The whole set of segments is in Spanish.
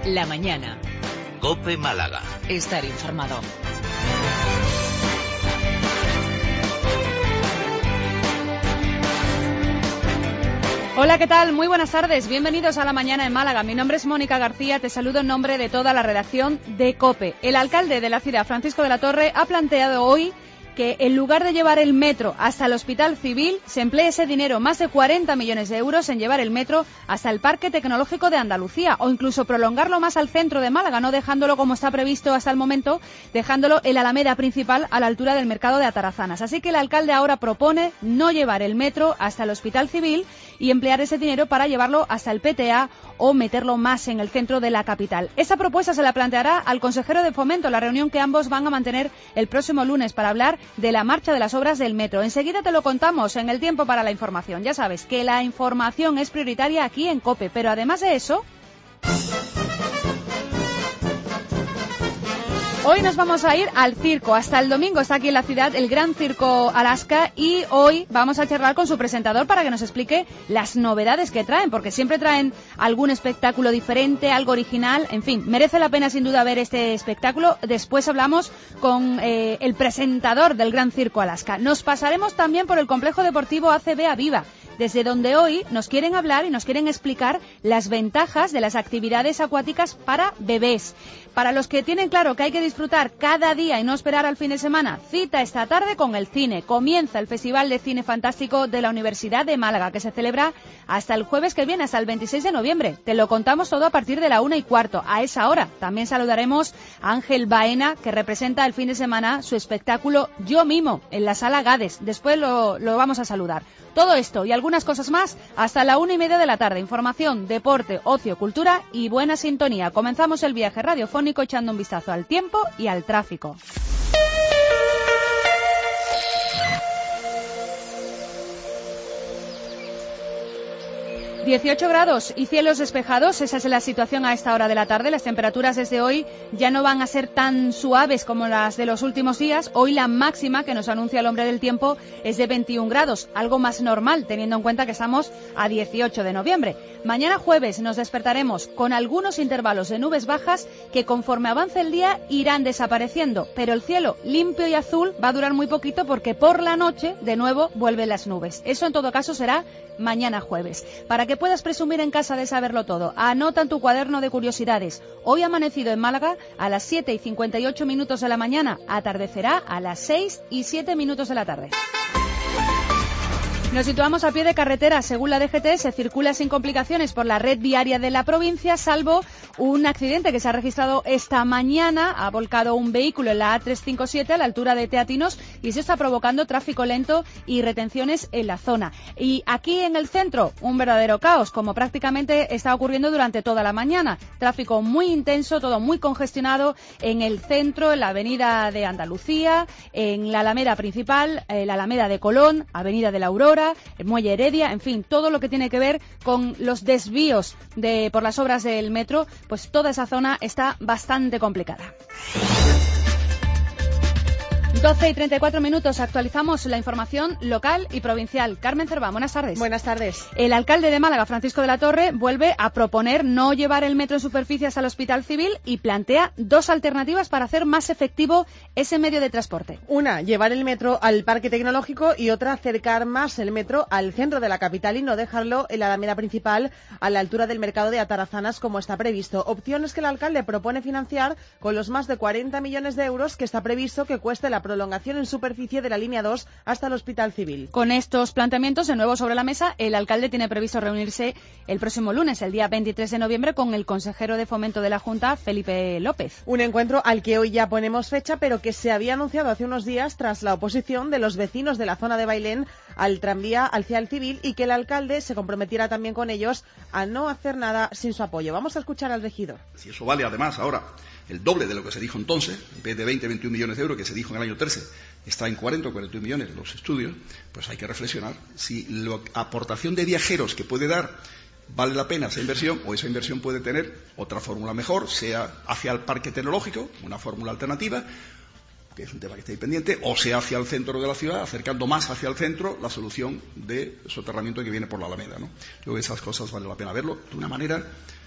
La mañana. COPE Málaga. Estar informado. Hola, ¿qué tal? Muy buenas tardes. Bienvenidos a La Mañana en Málaga. Mi nombre es Mónica García. Te saludo en nombre de toda la redacción de COPE. El alcalde de la ciudad, Francisco de la Torre, ha planteado hoy que en lugar de llevar el metro hasta el Hospital Civil, se emplee ese dinero, más de 40 millones de euros, en llevar el metro hasta el Parque Tecnológico de Andalucía, o incluso prolongarlo más al centro de Málaga, no dejándolo como está previsto hasta el momento, dejándolo en la Alameda principal a la altura del mercado de Atarazanas. Así que el alcalde ahora propone no llevar el metro hasta el Hospital Civil y emplear ese dinero para llevarlo hasta el PTA o meterlo más en el centro de la capital. Esa propuesta se la planteará al consejero de Fomento, la reunión que ambos van a mantener el próximo lunes para hablar de la marcha de las obras del metro. Enseguida te lo contamos en el tiempo para la información. Ya sabes que la información es prioritaria aquí en COPE, pero además de eso, hoy nos vamos a ir al circo. Hasta el domingo está aquí en la ciudad el Gran Circo Alaska y hoy vamos a charlar con su presentador para que nos explique las novedades que traen, porque siempre traen algún espectáculo diferente, algo original. En fin, merece la pena sin duda ver este espectáculo. Después hablamos con el presentador del Gran Circo Alaska. Nos pasaremos también por el complejo deportivo ACB Aviva, desde donde hoy nos quieren hablar y nos quieren explicar las ventajas de las actividades acuáticas para bebés. Para los que tienen claro que hay que disfrutar cada día y no esperar al fin de semana, cita esta tarde con el cine. Comienza el Festival de Cine Fantástico de la Universidad de Málaga, que se celebra hasta el jueves que viene, hasta el 26 de noviembre. Te lo contamos todo a partir de la 1:15. A esa hora también saludaremos a Ángel Baena, que representa el fin de semana su espectáculo Yo Mimo, en la Sala Gades. Después lo vamos a saludar. Todo esto y algunas cosas más hasta la 1:30 de la tarde. Información, deporte, ocio, cultura y buena sintonía. Comenzamos el viaje radiofónico echando un vistazo al tiempo y al tráfico. 18 grados y cielos despejados, esa es la situación a esta hora de la tarde. Las temperaturas desde hoy ya no van a ser tan suaves como las de los últimos días. Hoy la máxima que nos anuncia el hombre del tiempo es de 21 grados, algo más normal teniendo en cuenta que estamos a 18 de noviembre. Mañana jueves nos despertaremos con algunos intervalos de nubes bajas que conforme avance el día irán desapareciendo, pero el cielo limpio y azul va a durar muy poquito porque por la noche de nuevo vuelven las nubes. Eso en todo caso será mañana jueves. Para que puedas presumir en casa de saberlo todo, anota en tu cuaderno de curiosidades. Hoy ha amanecido en Málaga a las 7:58 de la mañana, atardecerá a las 6:07 de la tarde. Nos situamos a pie de carretera. Según la DGT, se circula sin complicaciones por la red viaria de la provincia, salvo un accidente que se ha registrado esta mañana. Ha volcado un vehículo en la A357 a la altura de Teatinos y se está provocando tráfico lento y retenciones en la zona. Y aquí en el centro, un verdadero caos, como prácticamente está ocurriendo durante toda la mañana. Tráfico muy intenso, todo muy congestionado en el centro, en la avenida de Andalucía, en la Alameda principal, la Alameda de Colón, avenida de la Aurora, el Muelle Heredia, en fin, todo lo que tiene que ver con los desvíos por las obras del metro, pues toda esa zona está bastante complicada. 12:34, actualizamos la información local y provincial. Carmen Cerván, buenas tardes. Buenas tardes. El alcalde de Málaga, Francisco de la Torre, vuelve a proponer no llevar el metro en superficie hasta el Hospital Civil y plantea dos alternativas para hacer más efectivo ese medio de transporte. Una, llevar el metro al Parque Tecnológico, y otra, acercar más el metro al centro de la capital y no dejarlo en la alameda principal a la altura del mercado de Atarazanas como está previsto. Opciones que el alcalde propone financiar con los más de 40 millones de euros que está previsto que cueste la prolongación en superficie de la línea 2 hasta el Hospital Civil. Con estos planteamientos de nuevo sobre la mesa, el alcalde tiene previsto reunirse el próximo lunes, el día 23 de noviembre, con el consejero de Fomento de la Junta, Felipe López. Un encuentro al que hoy ya ponemos fecha, pero que se había anunciado hace unos días tras la oposición de los vecinos de la zona de Bailén al tranvía hacia el Civil, y que el alcalde se comprometiera también con ellos a no hacer nada sin su apoyo. Vamos a escuchar al regidor. Si eso vale además ahora el doble de lo que se dijo entonces, en vez de 20-21 millones de euros que se dijo en el año 13, está en 40 o 41 millones los estudios, pues hay que reflexionar si la aportación de viajeros que puede dar vale la pena esa inversión, o esa inversión puede tener otra fórmula mejor, sea hacia el parque tecnológico, una fórmula alternativa, que es un tema que está ahí pendiente, o sea hacia el centro de la ciudad, acercando más hacia el centro la solución de soterramiento que viene por la Alameda, ¿no? Yo creo que esas cosas vale la pena verlo de una manera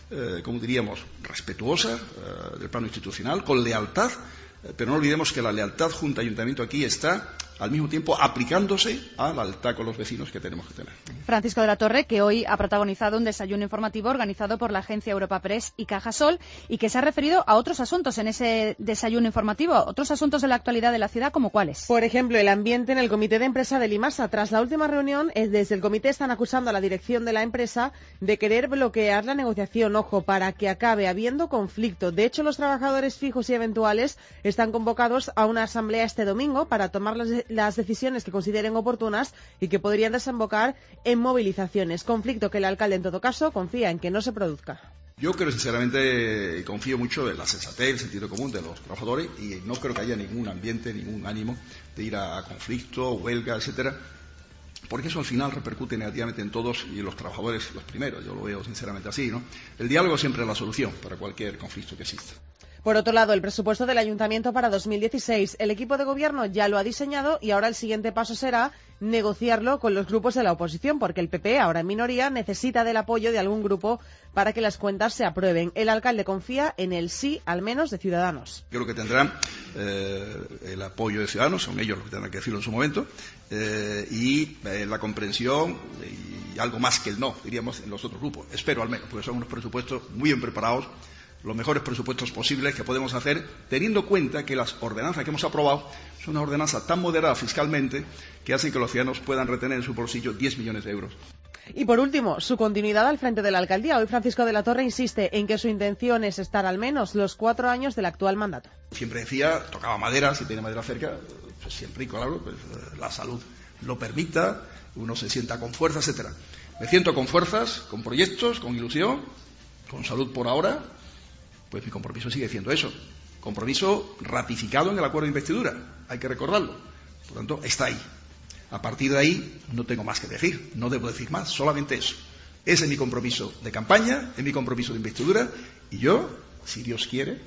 como diríamos, respetuosa del plano institucional, con lealtad, pero no olvidemos que la lealtad Junta Ayuntamiento aquí está al mismo tiempo aplicándose a la lealtad con los vecinos que tenemos que tener. Francisco de la Torre, que hoy ha protagonizado un desayuno informativo organizado por la agencia Europa Press y Cajasol y que se ha referido a otros asuntos en ese desayuno informativo, otros asuntos de la actualidad de la ciudad, ¿como cuáles? Por ejemplo, el ambiente en el comité de empresa de Limasa. Tras la última reunión, desde el comité están acusando a la dirección de la empresa de querer bloquear la negociación, ojo, para que acabe habiendo conflicto. De hecho, los trabajadores fijos y eventuales están convocados a una asamblea este domingo para tomar las decisiones que consideren oportunas y que podrían desembocar en movilizaciones. Conflicto que el alcalde, en todo caso, confía en que no se produzca. Yo creo, sinceramente, confío mucho en la sensatez, el sentido común de los trabajadores y no creo que haya ningún ambiente, ningún ánimo de ir a conflicto, huelga, etcétera, porque eso al final repercute negativamente en todos y en los trabajadores los primeros. Yo lo veo sinceramente así, ¿no? El diálogo siempre es la solución para cualquier conflicto que exista. Por otro lado, el presupuesto del Ayuntamiento para 2016. El equipo de gobierno ya lo ha diseñado y ahora el siguiente paso será negociarlo con los grupos de la oposición, porque el PP, ahora en minoría, necesita del apoyo de algún grupo para que las cuentas se aprueben. El alcalde confía en el sí, al menos, de Ciudadanos. Creo que tendrán el apoyo de Ciudadanos, son ellos los que tendrán que decirlo en su momento, y la comprensión y algo más que el no, diríamos, en los otros grupos. Espero al menos, porque son unos presupuestos muy bien preparados, los mejores presupuestos posibles que podemos hacer, teniendo en cuenta que las ordenanzas que hemos aprobado son una ordenanza tan moderada fiscalmente que hacen que los ciudadanos puedan retener en su bolsillo 10 millones de euros. Y por último, su continuidad al frente de la alcaldía. Hoy Francisco de la Torre insiste en que su intención es estar al menos los 4 años del actual mandato. Siempre decía, tocaba madera, si tiene madera cerca, pues siempre, claro, pues, la salud lo permita, uno se sienta con fuerza, etcétera. Me siento con fuerzas, con proyectos, con ilusión, con salud por ahora. Pues mi compromiso sigue siendo eso, compromiso ratificado en el acuerdo de investidura, hay que recordarlo, por lo tanto está ahí. A partir de ahí no tengo más que decir, no debo decir más, solamente eso. Ese es mi compromiso de campaña, es mi compromiso de investidura y yo, si Dios quiere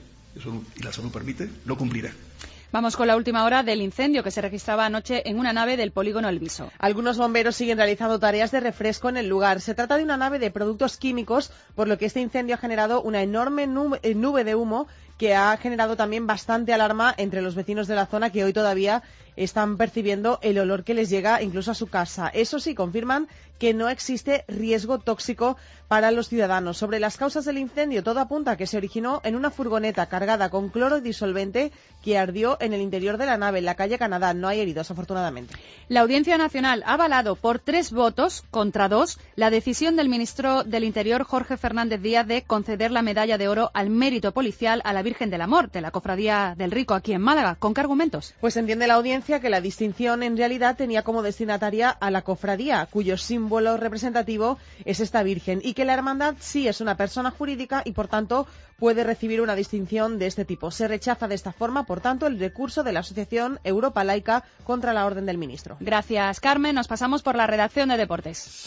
y la salud permite, lo cumpliré. Vamos con la última hora del incendio que se registraba anoche en una nave del polígono El Viso. Algunos bomberos siguen realizando tareas de refresco en el lugar. Se trata de una nave de productos químicos, por lo que este incendio ha generado una enorme nube de humo que ha generado también bastante alarma entre los vecinos de la zona que hoy todavía están percibiendo el olor que les llega incluso a su casa. Eso sí, confirman que no existe riesgo tóxico para los ciudadanos. Sobre las causas del incendio, todo apunta a que se originó en una furgoneta cargada con cloro disolvente que ardió en el interior de la nave, en la calle Canadá. No hay heridos, afortunadamente. La Audiencia Nacional ha avalado por 3 votos contra 2 la decisión del ministro del Interior, Jorge Fernández Díaz, de conceder la medalla de oro al mérito policial a la Virgen del Amor, de la Cofradía del Rico, aquí en Málaga. ¿Con qué argumentos? Pues entiende la audiencia que la distinción en realidad tenía como destinataria a la cofradía, cuyo símbolo representativo es esta Virgen, y que la hermandad sí es una persona jurídica y, por tanto, puede recibir una distinción de este tipo. Se rechaza de esta forma, por tanto, el recurso de la Asociación Europa Laica contra la orden del ministro. Gracias, Carmen. Nos pasamos por la redacción de Deportes.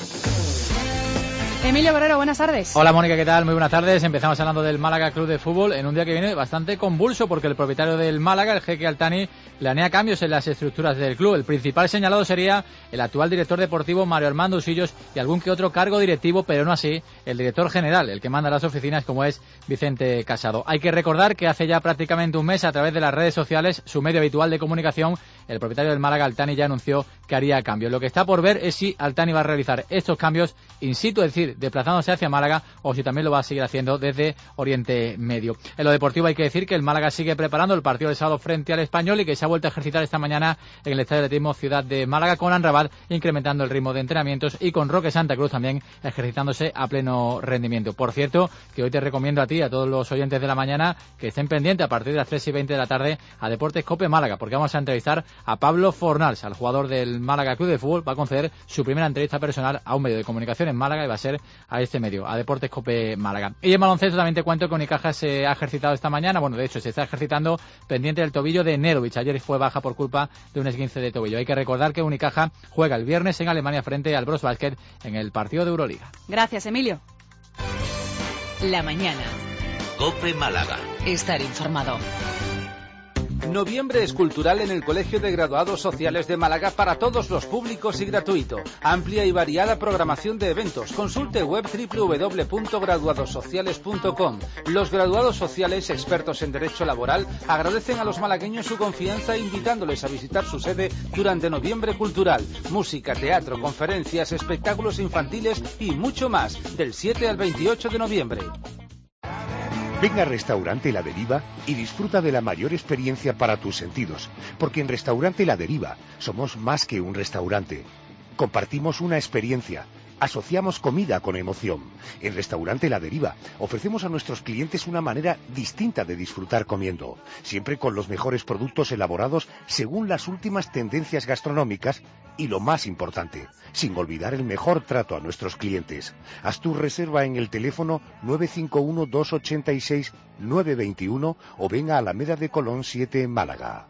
Emilio Guerrero, buenas tardes. Hola Mónica, ¿qué tal? Muy buenas tardes. Empezamos hablando del Málaga Club de Fútbol en un día que viene bastante convulso porque el propietario del Málaga, el jeque Altani, planea cambios en las estructuras del club. El principal señalado sería el actual director deportivo Mario Armando Usillos y algún que otro cargo directivo, pero no así el director general, el que manda las oficinas, como es Vicente Casado. Hay que recordar que hace ya prácticamente un mes, a través de las redes sociales, su medio habitual de comunicación, el propietario del Málaga, Altani, ya anunció que haría cambios. Lo que está por ver es si Altani va a realizar estos cambios in situ, es decir, desplazándose hacia Málaga, o si también lo va a seguir haciendo desde Oriente Medio. En lo deportivo hay que decir que el Málaga sigue preparando el partido del sábado frente al Español y que se ha vuelto a ejercitar esta mañana en el Estadio de Atletismo Ciudad de Málaga, con Anrabat incrementando el ritmo de entrenamientos y con Roque Santa Cruz también ejercitándose a pleno rendimiento. Por cierto, que hoy te recomiendo a ti, a todos los oyentes de la mañana, que estén pendientes a partir de las 3:20 de la tarde a Deportes Cope Málaga, porque vamos a entrevistar a Pablo Fornals, al jugador del Málaga Club de Fútbol. Va a conceder su primera entrevista personal a un medio de comunicación en Málaga y va a ser a este medio, a Deportes Cope Málaga. Y en baloncesto también te cuento que Unicaja se ha ejercitado esta mañana, bueno, de hecho se está ejercitando pendiente del tobillo de Nerovic. Ayer fue baja por culpa de un esguince de tobillo. Hay que recordar que Unicaja juega el viernes en Alemania frente al Bros Basket en el partido de Euroliga. Gracias, Emilio. La mañana. Cope Málaga. Estar informado. Noviembre es cultural en el Colegio de Graduados Sociales de Málaga para todos los públicos y gratuito. Amplia y variada programación de eventos. Consulte web www.graduadosociales.com. Los graduados sociales, expertos en derecho laboral, agradecen a los malagueños su confianza invitándoles a visitar su sede durante Noviembre Cultural. Música, teatro, conferencias, espectáculos infantiles y mucho más, del 7 al 28 de noviembre. Ven a Restaurante La Deriva y disfruta de la mayor experiencia para tus sentidos, porque en Restaurante La Deriva somos más que un restaurante. Compartimos una experiencia, asociamos comida con emoción. En Restaurante La Deriva ofrecemos a nuestros clientes una manera distinta de disfrutar comiendo, siempre con los mejores productos elaborados según las últimas tendencias gastronómicas y, lo más importante, sin olvidar el mejor trato a nuestros clientes. Haz tu reserva en el teléfono 951-286-921 o ven a Alameda de Colón 7 en Málaga.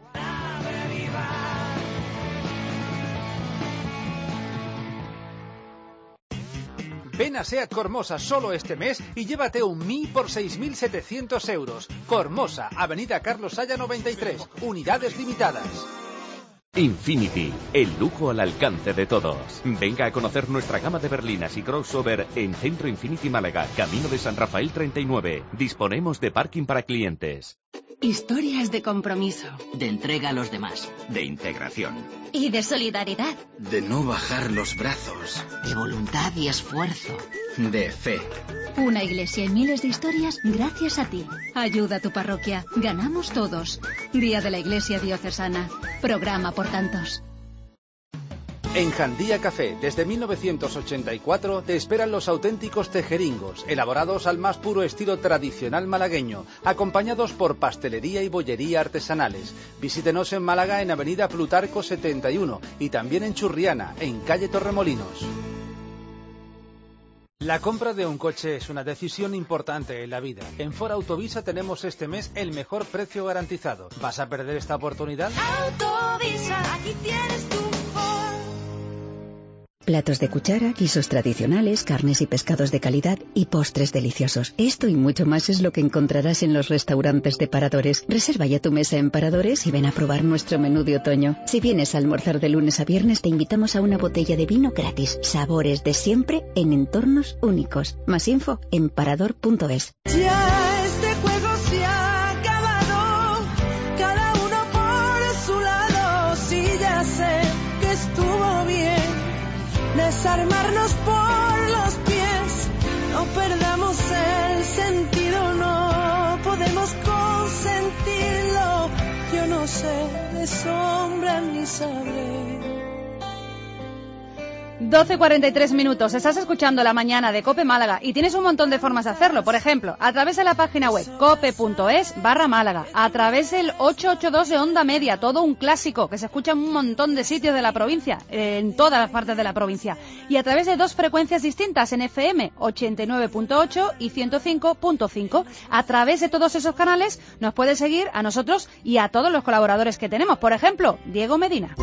Ven a SEAT Cormosa solo este mes y llévate un Mi por 6.700 euros. Cormosa, Avenida Carlos Haya 93, unidades limitadas. Infinity, el lujo al alcance de todos. Venga a conocer nuestra gama de berlinas y crossover en Centro Infinity Málaga, Camino de San Rafael 39. Disponemos de parking para clientes. Historias de compromiso. De entrega a los demás. De integración. Y de solidaridad. De no bajar los brazos. De voluntad y esfuerzo. De fe. Una iglesia y miles de historias gracias a ti. Ayuda a tu parroquia. Ganamos todos. Día de la Iglesia Diocesana. Programa por tantos. En Jandía Café, desde 1984, te esperan los auténticos tejeringos, elaborados al más puro estilo tradicional malagueño, acompañados por pastelería y bollería artesanales. Visítenos en Málaga en Avenida Plutarco 71 y también en Churriana, en calle Torremolinos. La compra de un coche es una decisión importante en la vida. En Ford Autovisa tenemos este mes el mejor precio garantizado. ¿Vas a perder esta oportunidad? Autovisa, aquí tienes tu Ford. Platos de cuchara, guisos tradicionales, carnes y pescados de calidad y postres deliciosos. Esto y mucho más es lo que encontrarás en los restaurantes de Paradores. Reserva ya tu mesa en Paradores y ven a probar nuestro menú de otoño. Si vienes a almorzar de lunes a viernes, te invitamos a una botella de vino gratis. Sabores de siempre en entornos únicos. Más info en parador.es. Ya este juego se ha acabado, cada uno por su lado. Sí, ya sé que estuvo bien desarmarnos por los pies, no perdamos el sentido, no podemos consentirlo. Yo no sé de sombra ni sabré. 12:43 minutos. Estás escuchando La Mañana de COPE Málaga y tienes un montón de formas de hacerlo. Por ejemplo, a través de la página web cope.es/Málaga, a través del 882 de Onda Media, todo un clásico que se escucha en un montón de sitios de la provincia, en todas las partes de la provincia, y a través de dos frecuencias distintas en FM, 89.8 y 105.5. A través de todos esos canales nos puedes seguir a nosotros y a todos los colaboradores que tenemos. Por ejemplo, Diego Medina.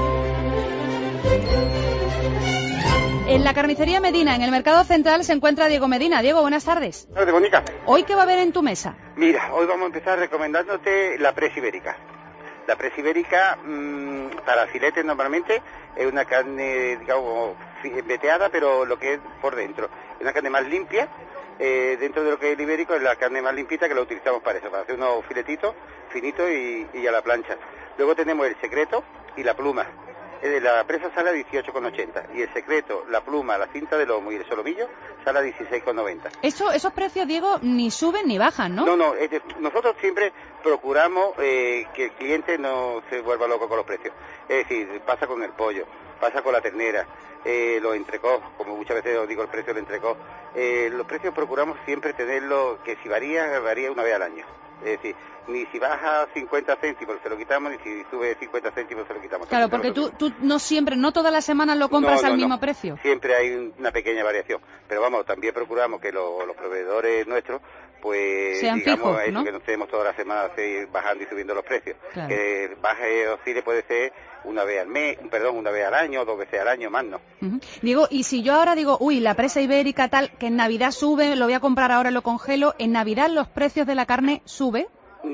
En la carnicería Medina, en el Mercado Central, se encuentra Diego Medina. Diego, buenas tardes. Buenas tardes, Mónica. ¿Hoy qué va a haber en tu mesa? Mira, hoy vamos a empezar recomendándote la presa ibérica. La presa ibérica, para filetes normalmente, es una carne, digamos, veteada, pero lo que es por dentro. Es una carne más limpia, dentro de lo que es el ibérico, es la carne más limpita que la utilizamos para eso, para hacer unos filetitos finitos y a la plancha. Luego tenemos el secreto y la pluma. La presa sale a 18,80 y el secreto, la pluma, la cinta de lomo y el solomillo sale a 16,90. Esos precios, Diego, ni suben ni bajan, ¿no? No, nosotros siempre procuramos que el cliente no se vuelva loco con los precios. Es decir, pasa con el pollo, pasa con la ternera, los entrecós, como muchas veces os digo el precio del entrecós. Los precios procuramos siempre tenerlo, que si varía una vez al año. Es decir, ni si baja 50 céntimos se lo quitamos, ni si sube 50 céntimos se lo quitamos. Claro, porque tú no siempre, no todas las semanas lo compras al mismo precio. Siempre hay una pequeña variación. Pero vamos, también procuramos que los proveedores nuestros, pues, sean digamos, fijos, ¿no? Que no estemos todas las semanas bajando y subiendo los precios. Claro. Que baje o oscile puede ser una vez al mes, una vez al año, 2 veces al año, más no. Digo, y si yo ahora digo, la presa ibérica tal, que en Navidad sube, lo voy a comprar ahora, lo congelo, ¿en Navidad los precios de la carne sube? No,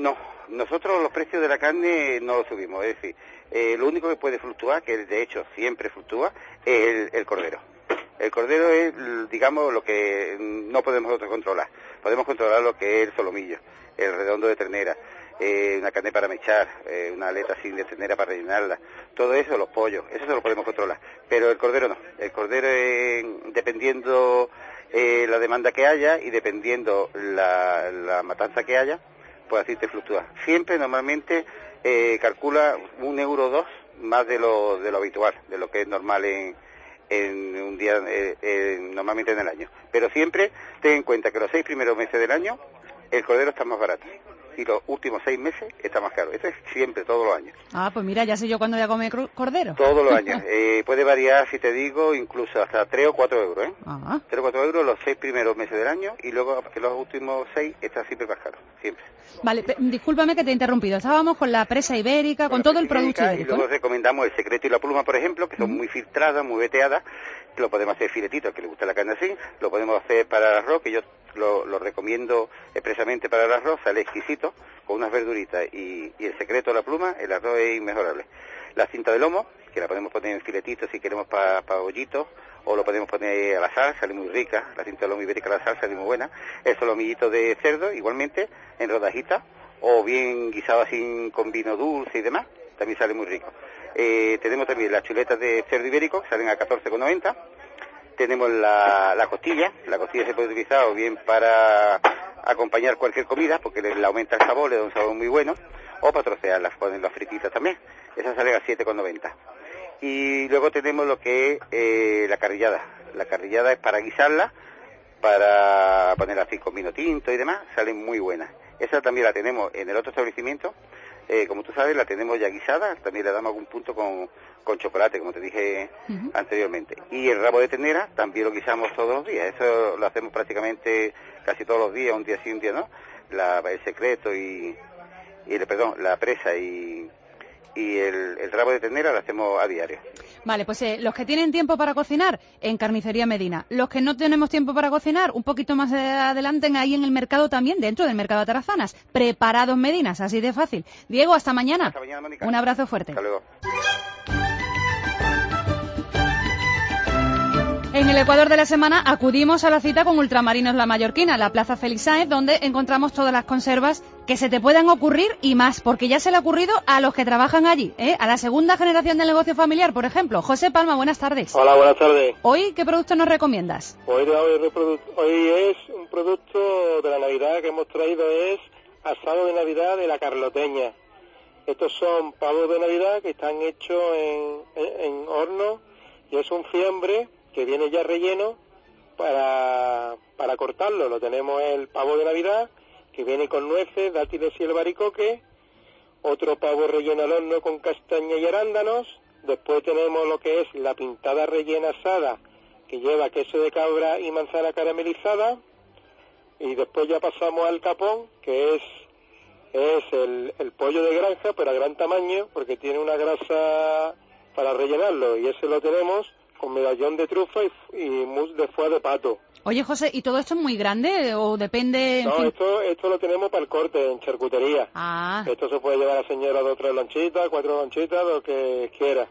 nosotros los precios de la carne no los subimos, es decir, lo único que puede fluctuar, que de hecho siempre fluctúa, es el cordero. El cordero es, digamos, lo que no podemos nosotros controlar. Podemos controlar lo que es el solomillo, el redondo de ternera, una carne para mechar, una aleta así de ternera para rellenarla. Todo eso, los pollos, eso se lo podemos controlar. Pero el cordero no. El cordero, dependiendo la demanda que haya y dependiendo la matanza que haya, pues así te fluctúa. Siempre, normalmente, calcula 1 euro o 2 más de lo habitual, de lo que es normal en un día, normalmente en el año. Pero siempre ten en cuenta que los 6 primeros meses del año el cordero está más barato y los últimos 6 meses está más caro. Eso es siempre, todos los años. Ah, pues mira, ya sé yo cuándo voy a comer cordero. Todos los años. Puede variar, si te digo, incluso hasta 3 o 4 euros, ¿eh? Ajá. 3 o 4 euros los 6 primeros meses del año y luego que los últimos 6 está siempre más caro, siempre. Vale, discúlpame que te he interrumpido. Estábamos con la presa ibérica, con todo el producto ibérico. Y luego recomendamos el secreto y la pluma, por ejemplo, que son muy filtradas, muy veteadas. Lo podemos hacer filetito, al que le gusta la carne así. Lo podemos hacer para el arroz, que yo lo recomiendo expresamente para el arroz. Sale exquisito, con unas verduritas y el secreto de la pluma, el arroz es inmejorable. La cinta de lomo, que la podemos poner en filetitos si queremos para bollitos, o lo podemos poner a la sal, sale muy rica. La cinta de lomo ibérica a la sal sale muy buena. El solomillito de cerdo, igualmente, en rodajitas, o bien guisado así con vino dulce y demás, también sale muy rico. Tenemos también las chuletas de cerdo ibérico, que salen a 14,90. Tenemos la costilla se puede utilizar o bien para acompañar cualquier comida, porque le aumenta el sabor, le da un sabor muy bueno, o para trocearlas, ponerlas frititas también. Esas salen a 7,90. Y luego tenemos lo que es la carrillada. La carrillada es para guisarla, para ponerla así con vino tinto y demás, salen muy buenas. Esa también la tenemos en el otro establecimiento, como tú sabes, la tenemos ya guisada, también le damos algún punto con chocolate, como te dije anteriormente. Y el rabo de ternera también lo guisamos todos los días, eso lo hacemos prácticamente casi todos los días, un día sí, un día no. El secreto la presa y el rabo de ternera lo hacemos a diario. Vale, pues los que tienen tiempo para cocinar, en Carnicería Medina. Los que no tenemos tiempo para cocinar, un poquito más adelante, ahí en el mercado también, dentro del mercado de Atarazanas. Preparados Medinas, así de fácil. Diego, hasta mañana. Hasta mañana, Mónica. Un abrazo fuerte. Hasta luego. En el Ecuador de la semana acudimos a la cita con Ultramarinos La Mallorquina, la Plaza Félix Sáenz, donde encontramos todas las conservas que se te puedan ocurrir y más, porque ya se le ha ocurrido a los que trabajan allí, a la segunda generación del negocio familiar, por ejemplo. José Palma, buenas tardes. Hola, buenas tardes. ¿Hoy qué producto nos recomiendas? Hoy es un producto de la Navidad que hemos traído, es asado de Navidad de la Carloteña. Estos son pavos de Navidad que están hechos en horno y es un fiambre que viene ya relleno para cortarlo. Lo tenemos el pavo de Navidad, que viene con nueces, dátiles y albaricoque, otro pavo relleno al horno con castaña y arándanos, después tenemos lo que es la pintada rellena asada, que lleva queso de cabra y manzana caramelizada, y después ya pasamos al capón, que es el pollo de granja, pero a gran tamaño, porque tiene una grasa para rellenarlo, y ese lo tenemos con medallón de trufa y mousse de foie de pato. Oye, José, ¿y todo esto es muy grande o depende...? No, esto lo tenemos para el corte, en charcutería. Ah. Esto se puede llevar a la señora 2 o 3 lonchitas, 4 lonchitas, lo que quiera.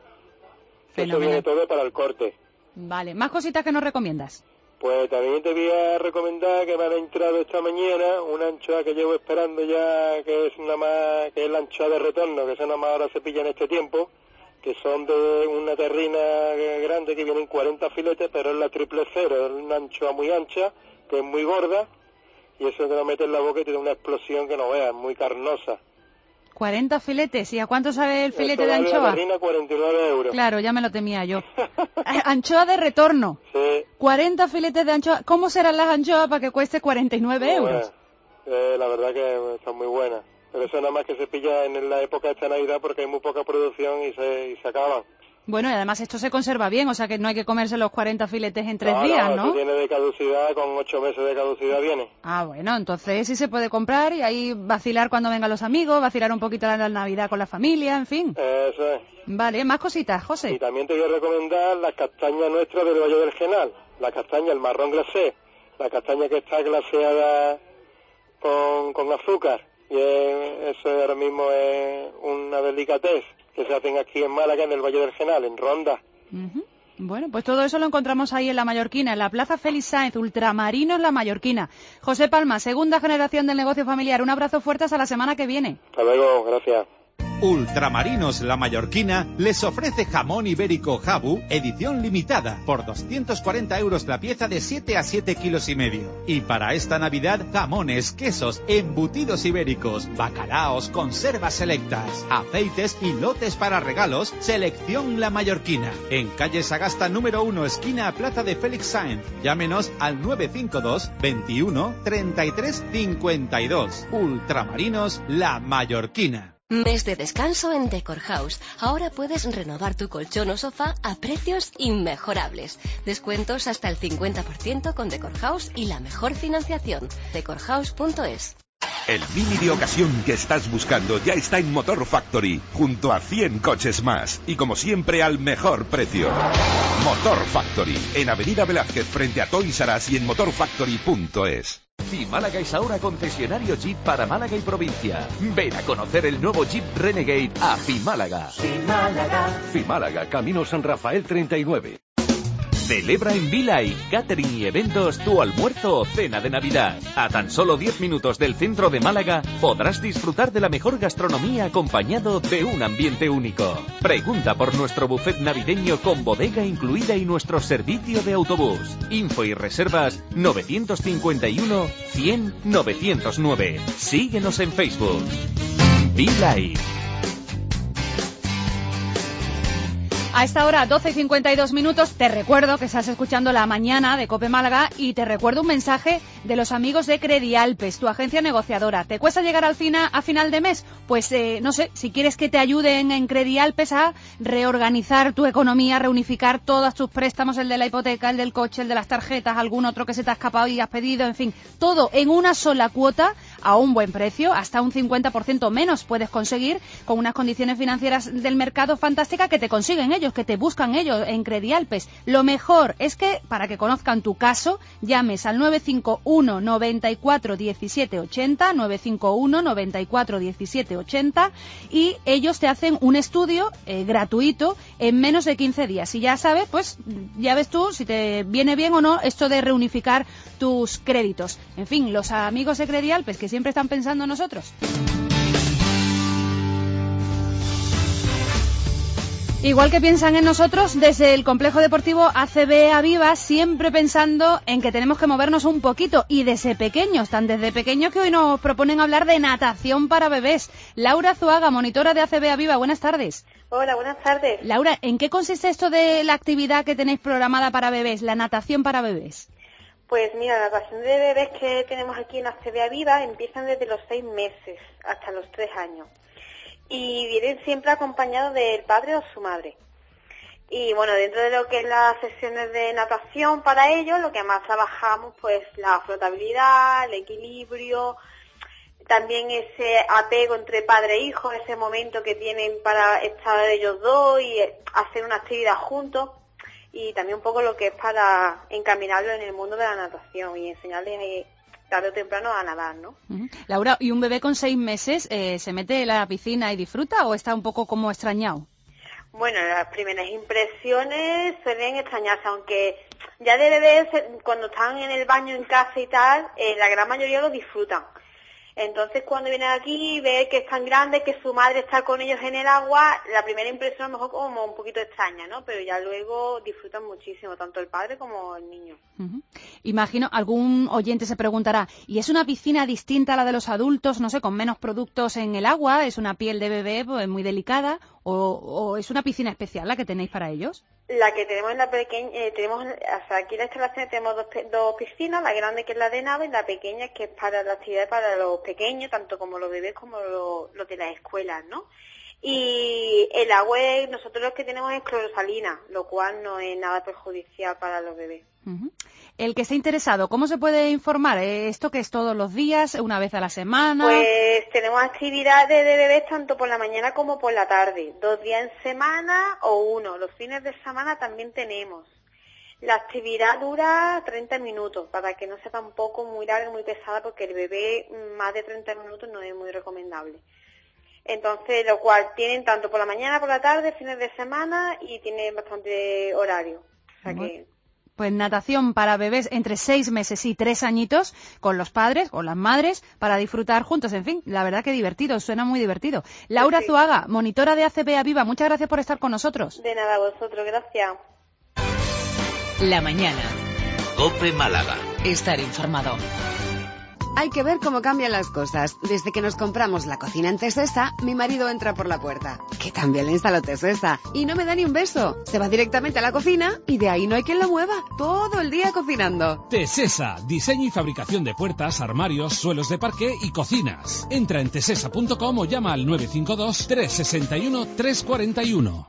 Eso viene todo para el corte. Vale, ¿más cositas que nos recomiendas? Pues también te voy a recomendar que me han entrado esta mañana una anchoa que llevo esperando ya, que es la anchoa de retorno, que esa nada más ahora se pilla en este tiempo, que son de una terrina grande que vienen 40 filetes, pero es la 000, es una anchoa muy ancha, que es muy gorda, y eso te lo metes en la boca y te da una explosión que no veas, es muy carnosa. 40 filetes, ¿y a cuánto sabe el filete Esto de anchoa? La terrina 49 euros. Claro, ya me lo temía yo. Anchoa de retorno. Sí. 40 filetes de anchoa. ¿Cómo serán las anchoas para que cueste 49 euros? La verdad que están muy buenas. Pero eso nada más que se pilla en la época de esta Navidad porque hay muy poca producción y se acaban. Bueno, y además esto se conserva bien, o sea que no hay que comerse los 40 filetes en 3 días, ¿no? No, viene de caducidad, con 8 meses de caducidad viene. Ah, bueno, entonces sí se puede comprar y ahí vacilar cuando vengan los amigos, vacilar un poquito la Navidad con la familia, en fin. Eso es. Vale, más cositas, José. Y también te voy a recomendar las castañas nuestras del Valle del Genal. La castaña, el marrón glacé, la castaña que está glaseada con azúcar Y eso ahora mismo es una delicatez que se hacen aquí en Málaga, en el Valle del Genal, en Ronda. Bueno, pues todo eso lo encontramos ahí en La Mallorquina, en la Plaza Félix Sáenz, Ultramarinos La Mallorquina. José Palma, segunda generación del negocio familiar. Un abrazo fuerte hasta la semana que viene. Hasta luego, gracias. Ultramarinos La Mallorquina les ofrece jamón ibérico Jabu, edición limitada, por 240 € la pieza de 7 a 7 kilos y medio. Y para esta Navidad, jamones, quesos, embutidos ibéricos, bacalaos, conservas selectas, aceites y lotes para regalos, selección La Mallorquina. En calle Sagasta número 1, esquina Plaza de Félix Sáenz. Llámenos al 952 21 33 52. Ultramarinos La Mallorquina. Mes de descanso en Decor House. Ahora puedes renovar tu colchón o sofá a precios inmejorables. Descuentos hasta el 50% con Decor House y la mejor financiación. decorhouse.es. El Mini de ocasión que estás buscando ya está en Motor Factory, junto a 100 coches más. Y como siempre, al mejor precio. Motor Factory, en Avenida Velázquez, frente a Toys R Us y en motorfactory.es. Fimálaga es ahora concesionario Jeep para Málaga y provincia. Ven a conocer el nuevo Jeep Renegade a Fimálaga. Fimálaga, Camino San Rafael 39. Celebra en V-Live, catering y eventos tu almuerzo o cena de Navidad. A tan solo 10 minutos del centro de Málaga podrás disfrutar de la mejor gastronomía acompañado de un ambiente único. Pregunta por nuestro buffet navideño con bodega incluida y nuestro servicio de autobús. Info y reservas 951 100 909. Síguenos en Facebook. V-Live. A esta hora, 12:52, te recuerdo que estás escuchando La Mañana de COPE Málaga y te recuerdo un mensaje de los amigos de Credialpes, tu agencia negociadora. ¿Te cuesta llegar a final de mes? Pues no sé, si quieres que te ayuden en Credialpes a reorganizar tu economía, reunificar todos tus préstamos, el de la hipoteca, el del coche, el de las tarjetas, algún otro que se te ha escapado y has pedido, en fin, todo en una sola cuota a un buen precio, hasta un 50% menos puedes conseguir con unas condiciones financieras del mercado fantásticas que te consiguen ellos, que te buscan ellos en Credialpes. Lo mejor es que, para que conozcan tu caso, llames al 951 94 17 80, 951 94 17 80 y ellos te hacen un estudio gratuito en menos de 15 días. Y ya sabes, pues ya ves tú si te viene bien o no esto de reunificar tus créditos. En fin, los amigos de Credialpes que siempre están pensando en nosotros. Igual que piensan en nosotros, desde el Complejo Deportivo ACB Aviva, siempre pensando en que tenemos que movernos un poquito, y desde pequeños, tan desde pequeños que hoy nos proponen hablar de natación para bebés. Laura Zuaga, monitora de ACB Aviva, buenas tardes. Hola, buenas tardes. Laura, ¿en qué consiste esto de la actividad que tenéis programada para bebés, la natación para bebés? Pues mira, la natación de bebés que tenemos aquí en ACB Aviva empiezan desde los 6 meses hasta los 3 años. Y vienen siempre acompañados del padre o su madre. Y bueno, dentro de lo que es las sesiones de natación para ellos, lo que más trabajamos, pues la flotabilidad, el equilibrio, también ese apego entre padre e hijo, ese momento que tienen para estar ellos dos y hacer una actividad juntos, y también un poco lo que es para encaminarlo en el mundo de la natación y enseñarles tarde o temprano a nadar, ¿no? Laura, ¿y un bebé con 6 meses se mete en la piscina y disfruta o está un poco como extrañado? Bueno, las primeras impresiones suelen extrañarse, aunque ya de bebés, cuando están en el baño en casa y tal, la gran mayoría lo disfrutan. Entonces, cuando vienen aquí y ve que es tan grande, que su madre está con ellos en el agua, la primera impresión a lo mejor como un poquito extraña, ¿no? Pero ya luego disfrutan muchísimo, tanto el padre como el niño. Imagino, algún oyente se preguntará, ¿y es una piscina distinta a la de los adultos, no sé, con menos productos en el agua? ¿Es una piel de bebé pues, muy delicada? ¿O es una piscina especial la que tenéis para ellos? La que tenemos en la pequeña, aquí en la instalación tenemos dos piscinas, la grande que es la de nado y la pequeña que es para la actividad para los pequeños, tanto como los bebés como los de las escuelas, ¿no? Y el agua, nosotros lo que tenemos es clorosalina, lo cual no es nada perjudicial para los bebés. El que esté interesado, ¿cómo se puede informar? ¿Esto que es todos los días, una vez a la semana? Pues tenemos actividades de bebés tanto por la mañana como por la tarde, 2 días en semana o 1. Los fines de semana también tenemos. La actividad dura 30 minutos, para que no sea tampoco muy larga, muy pesada, porque el bebé más de 30 minutos no es muy recomendable. Entonces, lo cual tienen tanto por la mañana, por la tarde, fines de semana, y tienen bastante horario. O sea que... Pues natación para bebés entre 6 meses y 3 añitos, con los padres o las madres, para disfrutar juntos. En fin, la verdad que divertido, suena muy divertido. Laura Zuaga, monitora de ACB Aviva, muchas gracias por estar con nosotros. De nada, vosotros, gracias. La mañana. COPE Málaga. Estar informado. Hay que ver cómo cambian las cosas. Desde que nos compramos la cocina en Tesesa, mi marido entra por la puerta. Que también le instaló Tesesa. Y no me da ni un beso. Se va directamente a la cocina y de ahí no hay quien lo mueva. Todo el día cocinando. Tesesa. Diseño y fabricación de puertas, armarios, suelos de parqué y cocinas. Entra en tesesa.com o llama al 952 361 341.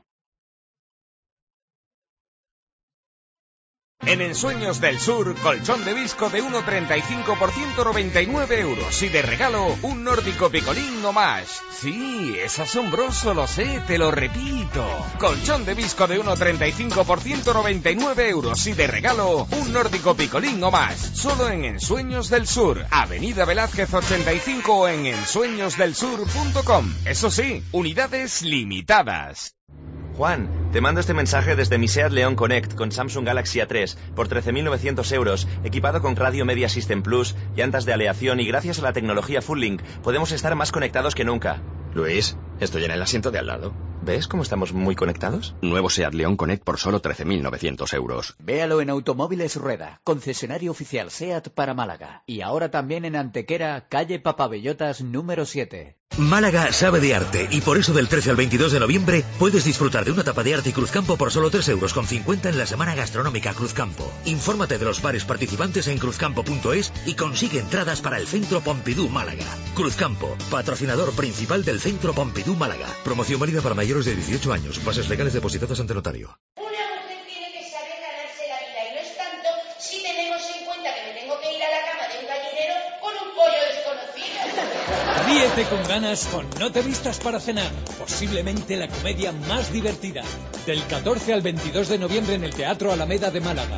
En Ensueños del Sur, colchón de visco de 1,35 por 199 euros y de regalo un nórdico picolín o más. Sí, es asombroso, lo sé, te lo repito. Colchón de visco de 1,35 por 199 euros y de regalo un nórdico picolín o más. Solo en Ensueños del Sur, Avenida Velázquez 85 o en ensueñosdelsur.com. Eso sí, unidades limitadas. Juan, te mando este mensaje desde mi SEAT León Connect con Samsung Galaxy A3 por 13.900 euros, equipado con Radio Media System Plus, llantas de aleación y gracias a la tecnología Full Link podemos estar más conectados que nunca. Luis, estoy en el asiento de al lado. ¿Ves cómo estamos muy conectados? Nuevo SEAT León Connect por solo 13.900 euros. Véalo en Automóviles Rueda, concesionario oficial SEAT para Málaga. Y ahora también en Antequera, calle Papabellotas número 7. Málaga sabe de arte y por eso del 13 al 22 de noviembre puedes disfrutar de una tapa de arte y Cruzcampo por solo 3,50 € en la Semana Gastronómica Cruzcampo. Infórmate de los bares participantes en cruzcampo.es y consigue entradas para el Centro Pompidou Málaga. Cruzcampo, patrocinador principal del Centro Pompidou Málaga. Promoción válida para mayores de 18 años. Bases legales depositadas ante notario. Una mujer tiene que saber ganarse la vida y no es tanto si tenemos en cuenta que me tengo que ir a la cama de un gallinero con un pollo desconocido. Ríete con ganas con No te vistas para cenar, posiblemente la comedia más divertida. Del 14 al 22 de noviembre en el Teatro Alameda de Málaga.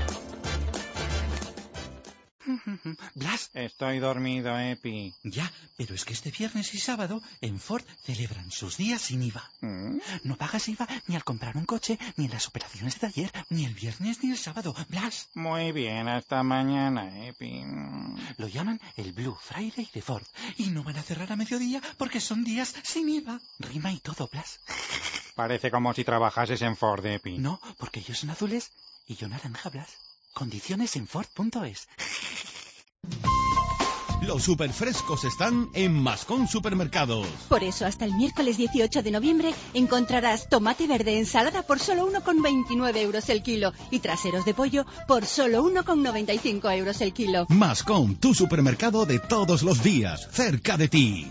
Blas, estoy dormido, Epi. Ya, pero es que este viernes y sábado en Ford celebran sus días sin IVA. No pagas IVA ni al comprar un coche, ni en las operaciones de taller, ni el viernes ni el sábado. Blas. Muy bien, hasta mañana, Epi. Lo llaman el Blue Friday de Ford. Y no van a cerrar a mediodía porque son días sin IVA. Rima y todo, Blas. Parece como si trabajases en Ford, Epi. No, porque ellos son azules y yo naranja, Blas. Condiciones en Ford.es. Los superfrescos están en Mascón Supermercados. Por eso, hasta el miércoles 18 de noviembre encontrarás tomate verde en ensalada por solo 1,29 € el kilo y traseros de pollo por solo 1,95 € el kilo. Mascón, tu supermercado de todos los días, cerca de ti.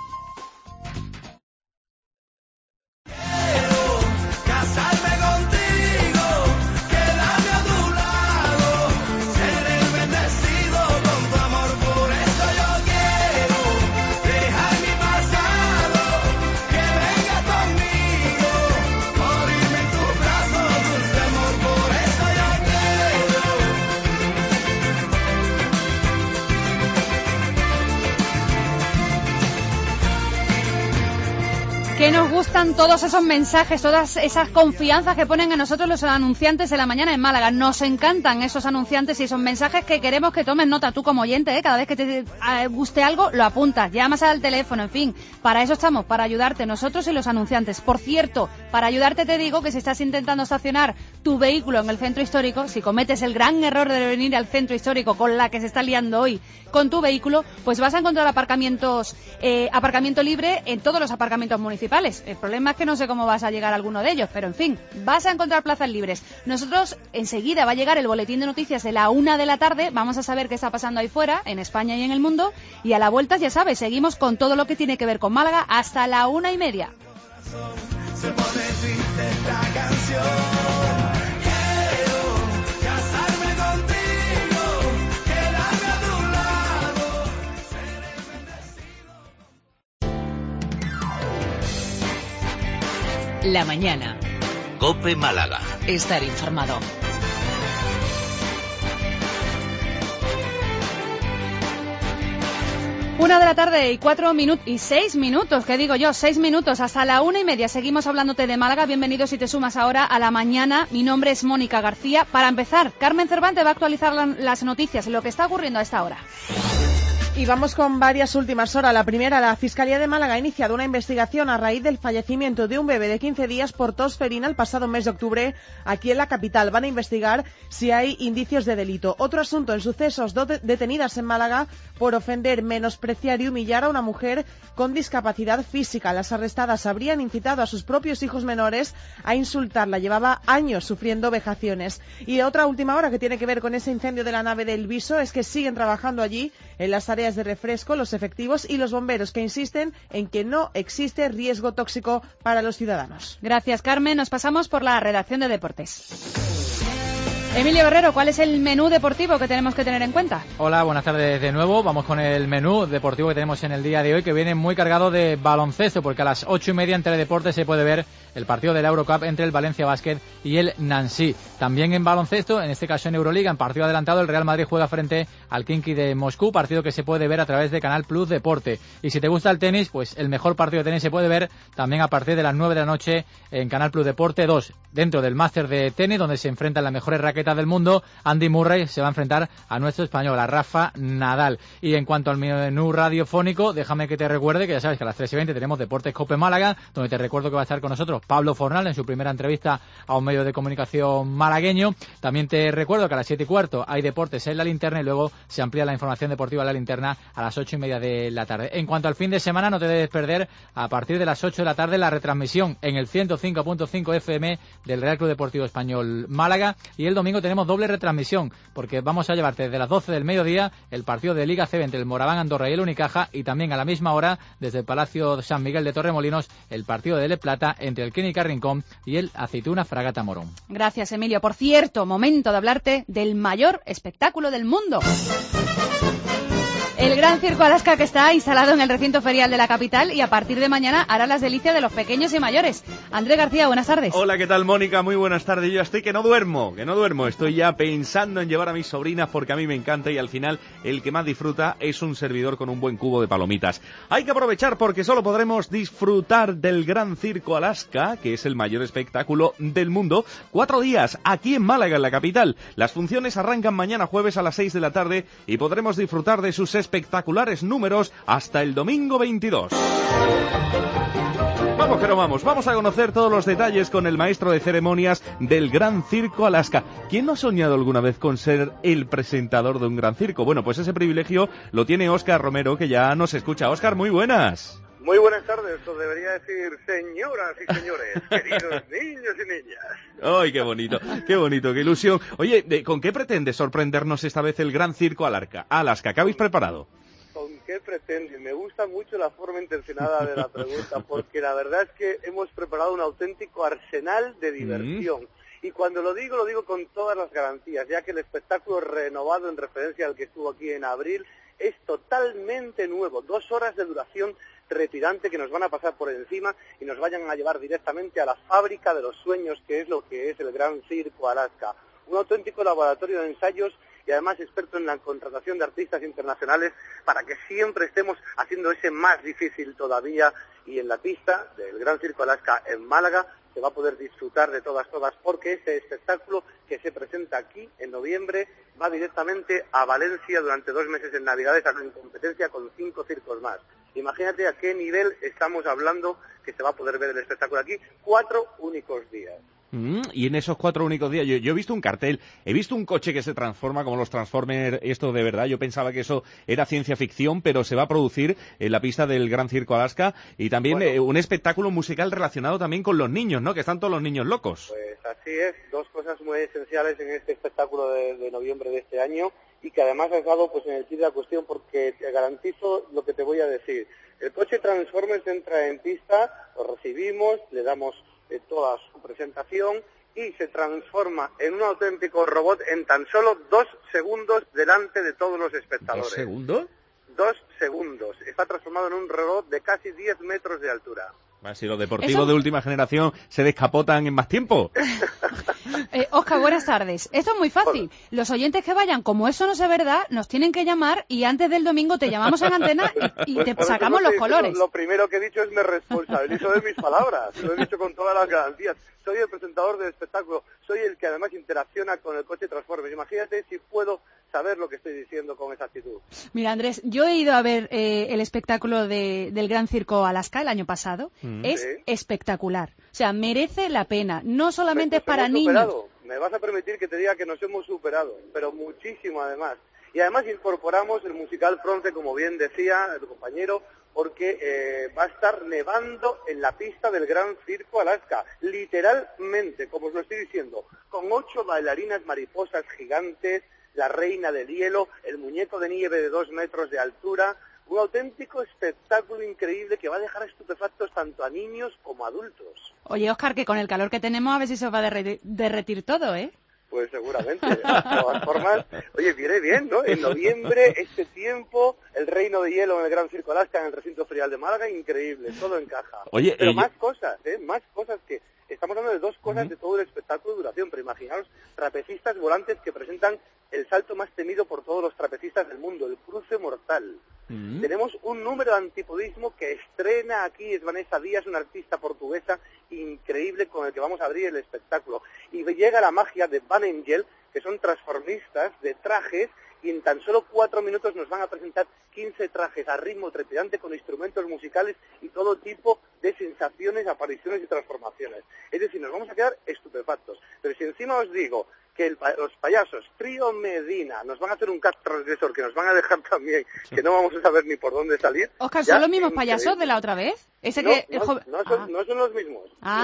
Que nos gustan todos esos mensajes, todas esas confianzas que ponen en nosotros los anunciantes de la mañana en Málaga. Nos encantan esos anunciantes y esos mensajes que queremos que tomes nota tú como oyente, ¿eh? Cada vez que te guste algo, lo apuntas, llamas al teléfono, en fin. Para eso estamos, para ayudarte nosotros y los anunciantes. Por cierto, para ayudarte te digo que si estás intentando estacionar tu vehículo en el centro histórico, si cometes el gran error de venir al centro histórico con la que se está liando hoy con tu vehículo, pues vas a encontrar aparcamiento libre en todos los aparcamientos municipales. El problema es que no sé cómo vas a llegar a alguno de ellos, pero en fin, vas a encontrar plazas libres. Nosotros, enseguida va a llegar el boletín de noticias de la 1 de la tarde, vamos a saber qué está pasando ahí fuera, en España y en el mundo, y a la vuelta, ya sabes, seguimos con todo lo que tiene que ver con Málaga hasta la 1:30. Se pone triste esta canción. La mañana. COPE Málaga. Estar informado. 1:04 y 6 minutos, ¿qué digo yo? 6 minutos, hasta la 1:30. Seguimos hablándote de Málaga. Bienvenidos si te sumas ahora a la mañana. Mi nombre es Mónica García. Para empezar, Carmen Cervantes va a actualizar las noticias, lo que está ocurriendo a esta hora. Y vamos con varias últimas horas. La primera, la Fiscalía de Málaga ha iniciado una investigación a raíz del fallecimiento de un bebé de 15 días por tosferina el pasado mes de octubre aquí en la capital. Van a investigar si hay indicios de delito. Otro asunto, en sucesos, 2 detenidas en Málaga por ofender, menospreciar y humillar a una mujer con discapacidad física. Las arrestadas habrían incitado a sus propios hijos menores a insultarla. Llevaba años sufriendo vejaciones. Y otra última hora que tiene que ver con ese incendio de la nave del Viso es que siguen trabajando allí en las áreas de refresco los efectivos y los bomberos, que insisten en que no existe riesgo tóxico para los ciudadanos. Gracias, Carmen. Nos pasamos por la redacción de deportes. Emilio Guerrero, ¿cuál es el menú deportivo que tenemos que tener en cuenta? Hola, buenas tardes de nuevo. Vamos con el menú deportivo que tenemos en el día de hoy, que viene muy cargado de baloncesto, porque a las 8:30 en Teledeporte se puede ver el partido de la Eurocup entre el Valencia Basket y el Nancy. También en baloncesto, en este caso en Euroliga, en partido adelantado, el Real Madrid juega frente al Khimki de Moscú, partido que se puede ver a través de Canal Plus Deporte. Y si te gusta el tenis, pues el mejor partido de tenis se puede ver también a partir de las 9 de la noche en Canal Plus Deporte 2, dentro del Máster de tenis, donde se enfrentan las mejores raquetas del mundo. Andy Murray se va a enfrentar a nuestro español, a Rafa Nadal. Y en cuanto al menú radiofónico, déjame que te recuerde que ya sabes que a las 3:20 tenemos Deportes Cope Málaga, donde te recuerdo que va a estar con nosotros Pablo Fornal en su primera entrevista a un medio de comunicación malagueño. También te recuerdo que a las 7:15 hay Deportes en La Linterna y luego se amplía la información deportiva en La Linterna a las 8:30 de la tarde. En cuanto al fin de semana, no te debes perder a partir de las 8 de la tarde la retransmisión en el 105.5 FM del Real Club Deportivo Español Málaga, y el domingo tenemos doble retransmisión, porque vamos a llevarte desde las 12 del mediodía el partido de Liga CB entre el Moraván Andorra y el Unicaja, y también a la misma hora desde el Palacio San Miguel de Torremolinos el partido de Le Plata entre el Clínica Rincón y el Aceituna Fragata Morón. Gracias, Emilio. Por cierto, momento de hablarte del mayor espectáculo del mundo. El Gran Circo Alaska, que está instalado en el recinto ferial de la capital y a partir de mañana hará las delicias de los pequeños y mayores. Andrés García, buenas tardes. Hola, ¿qué tal, Mónica? Muy buenas tardes. Yo estoy que no duermo. Estoy ya pensando en llevar a mis sobrinas porque a mí me encanta, y al final el que más disfruta es un servidor con un buen cubo de palomitas. Hay que aprovechar porque solo podremos disfrutar del Gran Circo Alaska, que es el mayor espectáculo del mundo, 4 días aquí en Málaga, en la capital. Las funciones arrancan mañana jueves a las 6 de la tarde y podremos disfrutar de sus espectaculares números hasta el domingo 22. Vamos a conocer todos los detalles con el maestro de ceremonias del Gran Circo Alaska. ¿Quién no ha soñado alguna vez con ser el presentador de un gran circo? Bueno, pues ese privilegio lo tiene Óscar Romero, que ya nos escucha. Óscar, muy buenas. Muy buenas tardes, os debería decir señoras y señores, queridos niños y niñas. ¡Ay, qué bonito, qué ilusión! Oye, ¿con qué pretende sorprendernos esta vez el Gran Circo Alaska? ¿Qué habéis preparado? ¿Con qué pretende? Me gusta mucho la forma intencionada de la pregunta, porque la verdad es que hemos preparado un auténtico arsenal de diversión. Y cuando lo digo con todas las garantías, ya que el espectáculo renovado en referencia al que estuvo aquí en abril es totalmente nuevo. 2 horas de duración trepidante que nos van a pasar por encima y nos vayan a llevar directamente a la fábrica de los sueños, que es lo que es el Gran Circo Alaska. Un auténtico laboratorio de ensayos y además experto en la contratación de artistas internacionales para que siempre estemos haciendo ese más difícil todavía. Y en la pista del Gran Circo Alaska en Málaga se va a poder disfrutar de todas, porque ese espectáculo que se presenta aquí en noviembre va directamente a Valencia durante 2 meses en Navidades, en competencia con 5 circos más. Imagínate a qué nivel estamos hablando, que se va a poder ver el espectáculo aquí 4 únicos días. Y en esos 4 únicos días yo he visto un cartel, he visto un coche que se transforma como los Transformers, esto de verdad. Yo pensaba que eso era ciencia ficción, pero se va a producir en la pista del Gran Circo Alaska, y también un espectáculo musical relacionado también con los niños, ¿no? Que están todos los niños locos. Pues así es, 2 cosas muy esenciales en este espectáculo de noviembre de este año, y que además has dado pues en el kit de la cuestión, porque te garantizo lo que te voy a decir. El coche Transformers entra en pista, lo recibimos, le damos toda su presentación y se transforma en un auténtico robot en tan solo 2 segundos delante de todos los espectadores. ¿2 segundos? 2 segundos. Está transformado en un robot de casi 10 metros de altura. Si los deportivos de última generación se descapotan en más tiempo. Óscar, buenas tardes. Esto es muy fácil. Los oyentes que vayan, como eso no es verdad, nos tienen que llamar y antes del domingo te llamamos en antena y te sacamos los colores. Lo primero que he dicho es me responsabilizo de mis palabras. Lo he dicho con todas las garantías. Soy el presentador del espectáculo. Soy el que además interacciona con el coche Transformers. Imagínate si puedo saber lo que estoy diciendo con esa actitud. Mira, Andrés, yo he ido a ver el espectáculo del Gran Circo Alaska el año pasado. Es espectacular. O sea, merece la pena. No solamente es para niños. Me vas a permitir que te diga que nos hemos superado, pero muchísimo además. Y además incorporamos el musical Fronce, como bien decía el compañero, porque va a estar nevando en la pista del Gran Circo Alaska, literalmente, como os lo estoy diciendo, con 8 bailarinas mariposas gigantes, la reina del hielo, el muñeco de nieve de 2 metros de altura, un auténtico espectáculo increíble que va a dejar estupefactos tanto a niños como a adultos. Oye, Óscar, que con el calor que tenemos a ver si se va a derretir todo, ¿eh? Pues seguramente, de todas formas, oye, viene bien, ¿no? En noviembre, este tiempo, el reino de hielo en el Gran Circo Alaska, en el recinto ferial de Málaga, increíble, todo encaja. Oye, pero más cosas que... Estamos hablando de 2 cosas de todo el espectáculo de duración, pero imaginaos trapecistas volantes que presentan el salto más temido por todos los trapecistas del mundo, el cruce mortal. Tenemos un número de antipodismo que estrena aquí, es Vanessa Díaz, una artista portuguesa increíble con el que vamos a abrir el espectáculo. Y llega la magia de Van Angel, que son transformistas de trajes, y en tan solo 4 minutos nos van a presentar 15 trajes a ritmo trepidante con instrumentos musicales y todo tipo de sensaciones, apariciones y transformaciones. Es decir, nos vamos a quedar estupefactos. Pero si encima os digo que los payasos Trío Medina nos van a hacer un cast transgresor que nos van a dejar también, que no vamos a saber ni por dónde salir. Óscar, ¿son los mismos payasos de la otra vez? Ese no, que no son los mismos.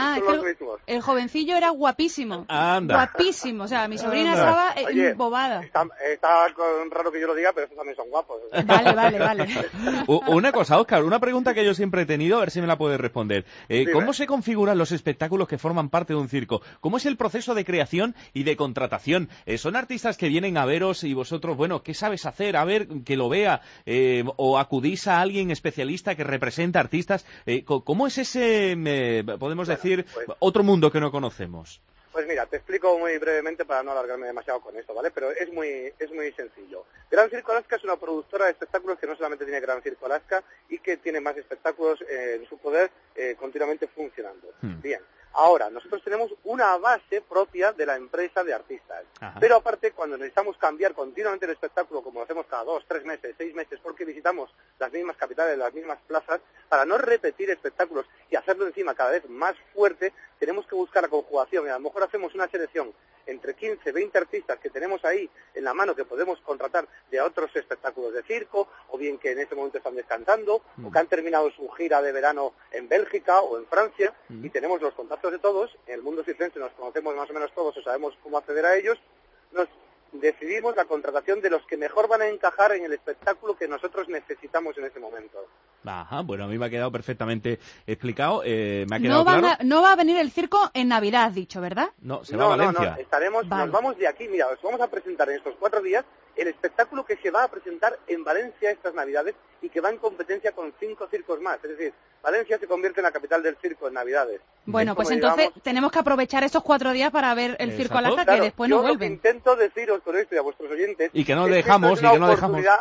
El jovencillo era guapísimo. Anda. Guapísimo. O sea, mi sobrina estaba embobada. Está raro que yo lo diga, pero estos también son guapos. Vale. Una cosa, Óscar, una pregunta que yo siempre he tenido, a ver si me la puedes responder. ¿Cómo se configuran los espectáculos que forman parte de un circo? ¿Cómo es el proceso de creación y de contratación? ¿Son artistas que vienen a veros y vosotros, bueno, ¿qué sabes hacer? A ver, que lo vea. ¿O acudís a alguien especialista que representa artistas? ¿Cómo es ese, podemos decir, otro mundo que no conocemos? Pues mira, te explico muy brevemente para no alargarme demasiado con esto, ¿vale? Pero es muy sencillo. Gran Circo Alaska es una productora de espectáculos que no solamente tiene Gran Circo Alaska y que tiene más espectáculos en su poder continuamente funcionando. Bien. Ahora, nosotros tenemos una base propia de la empresa de artistas. Ajá. Pero aparte, cuando necesitamos cambiar continuamente el espectáculo, como lo hacemos cada 2, 3 meses, 6 meses, porque visitamos las mismas capitales, las mismas plazas, para no repetir espectáculos y hacerlo encima cada vez más fuerte, tenemos que buscar la conjugación. Y a lo mejor hacemos una selección entre 15, 20 artistas que tenemos ahí en la mano que podemos contratar de otros espectáculos de circo, o bien que en este momento están descansando, o que han terminado su gira de verano en Bélgica o en Francia, y tenemos los contactos de todos, en el mundo circense nos conocemos más o menos todos o sabemos cómo acceder a ellos, nos decidimos la contratación de los que mejor van a encajar en el espectáculo que nosotros necesitamos en ese momento. Ajá, bueno, a mí me ha quedado perfectamente explicado, me ha quedado claro. No va a venir el circo en Navidad, has dicho, ¿verdad? No, se va a Valencia. Nos vamos de aquí, mira, os vamos a presentar en estos 4 días el espectáculo que se va a presentar en Valencia estas Navidades y que va en competencia con 5 circos más. Es decir, Valencia se convierte en la capital del circo en Navidades. Bueno, pues entonces tenemos que aprovechar estos 4 días para ver el circo Alaska, que después no vuelven. Yo lo que intento deciros con esto y a vuestros oyentes y que no dejamos es una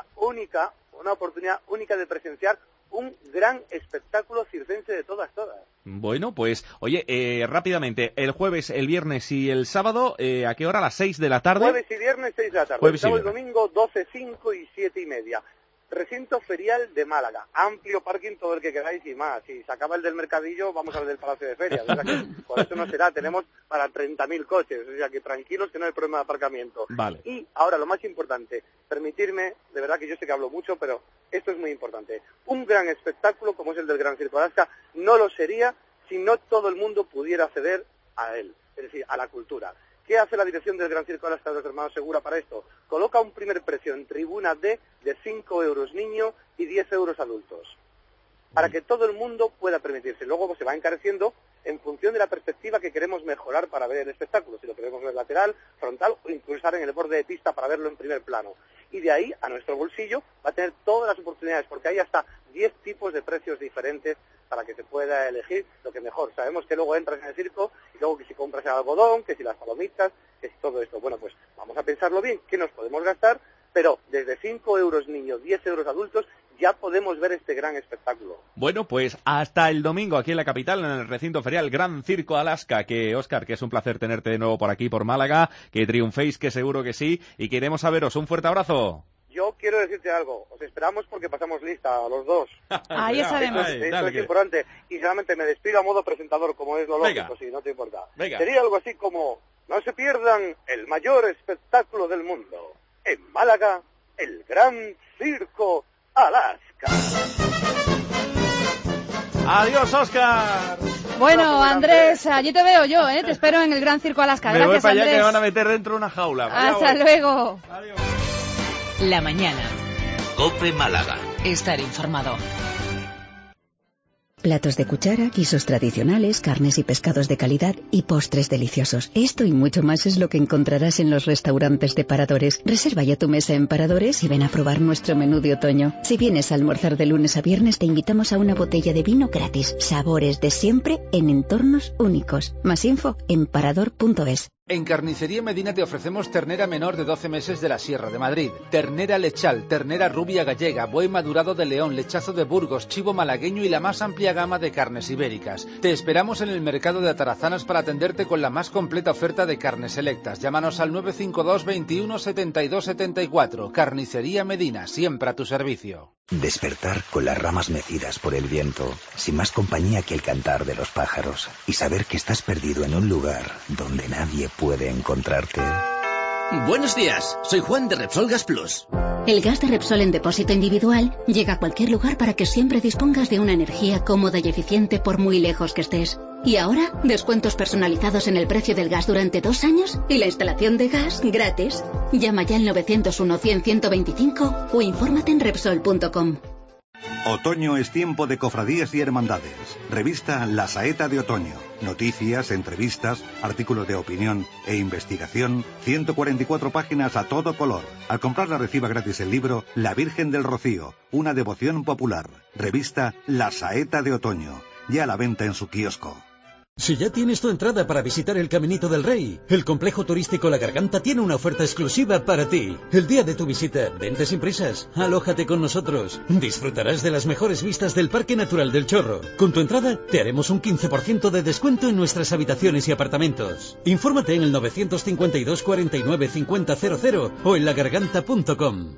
oportunidad única de presenciar un gran espectáculo circense de todas. Bueno, pues, oye, rápidamente, el jueves, el viernes y el sábado, ¿a qué hora? ¿A las 6 de la tarde? Jueves y viernes, 6 de la tarde. El sábado y domingo, 12, 5 y 7 y media. Recinto ferial de Málaga. Amplio parking, todo el que queráis y más. Si se acaba el del Mercadillo, vamos al del Palacio de Ferias. O sea que por eso no será. Tenemos para 30.000 coches. O sea que tranquilos, que no hay problema de aparcamiento. Vale. Y ahora, lo más importante, permitirme, de verdad que yo sé que hablo mucho, pero esto es muy importante. Un gran espectáculo, como es el del Gran Circo Alaska, no lo sería si no todo el mundo pudiera acceder a él. Es decir, a la cultura. ¿Qué hace la dirección del Gran Circo Alaska de los Hermanos Segura para esto? Coloca un primer precio en tribuna D de 5 euros niño y 10 euros adultos, para que todo el mundo pueda permitirse. Luego se va encareciendo en función de la perspectiva que queremos mejorar para ver el espectáculo, si lo queremos ver lateral, frontal o incluso estar en el borde de pista para verlo en primer plano. Y de ahí, a nuestro bolsillo, va a tener todas las oportunidades, porque hay hasta 10 10 tipos de precios diferentes para que se pueda elegir lo que mejor. Sabemos que luego entras en el circo y luego que si compras el algodón, que si las palomitas, que si todo esto. Bueno, pues vamos a pensarlo bien, qué nos podemos gastar, pero desde 5 euros niños, 10 euros adultos, ya podemos ver este gran espectáculo. Bueno, pues hasta el domingo aquí en la capital, en el recinto ferial Gran Circo Alaska, que Óscar, que es un placer tenerte de nuevo por aquí, por Málaga, que triunféis, que seguro que sí, y queremos saberos. Un fuerte abrazo. Yo quiero decirte algo, os esperamos porque pasamos lista a los dos. Ahí estaremos. Eso es importante. Y realmente me despido a modo presentador, como es lo lógico, si no te importa. Sería algo así como, no se pierdan el mayor espectáculo del mundo. En Málaga, el Gran Circo Alaska. Adiós, Óscar. Bueno, Andrés, allí te veo yo, ¿eh? Te espero en el Gran Circo Alaska. Gracias, Andrés. Me voy para allá, que me van a meter dentro de una jaula. Hasta luego. Adiós. La mañana. COPE Málaga. Estar informado. Platos de cuchara, guisos tradicionales, carnes y pescados de calidad y postres deliciosos. Esto y mucho más es lo que encontrarás en los restaurantes de Paradores. Reserva ya tu mesa en Paradores y ven a probar nuestro menú de otoño. Si vienes a almorzar de lunes a viernes, te invitamos a una botella de vino gratis. Sabores de siempre en entornos únicos. Más info en parador.es. En Carnicería Medina te ofrecemos ternera menor de 12 meses de la Sierra de Madrid, ternera lechal, ternera rubia gallega, buey madurado de León, lechazo de Burgos, chivo malagueño y la más amplia gama de carnes ibéricas. Te esperamos en el mercado de Atarazanas para atenderte con la más completa oferta de carnes selectas. Llámanos al 952 21 72 74. Carnicería Medina, siempre a tu servicio. Despertar con las ramas mecidas por el viento, sin más compañía que el cantar de los pájaros, y saber que estás perdido en un lugar donde nadie puede encontrarte. Buenos días, soy Juan de Repsol Gas Plus. El gas de Repsol en depósito individual llega a cualquier lugar para que siempre dispongas de una energía cómoda y eficiente por muy lejos que estés. Y ahora, descuentos personalizados en el precio del gas durante 2 años y la instalación de gas gratis. Llama ya al 901-100-125 o infórmate en Repsol.com. Otoño es tiempo de cofradías y hermandades. Revista La Saeta de Otoño. Noticias, entrevistas, artículos de opinión e investigación. 144 páginas a todo color. Al comprarla reciba gratis el libro La Virgen del Rocío, una devoción popular. Revista La Saeta de Otoño. Ya a la venta en su kiosco. Si ya tienes tu entrada para visitar el Caminito del Rey, el complejo turístico La Garganta tiene una oferta exclusiva para ti. El día de tu visita, vente sin prisas, alójate con nosotros. Disfrutarás de las mejores vistas del Parque Natural del Chorro. Con tu entrada, te haremos un 15% de descuento en nuestras habitaciones y apartamentos. Infórmate en el 952 49 50 00 o en lagarganta.com.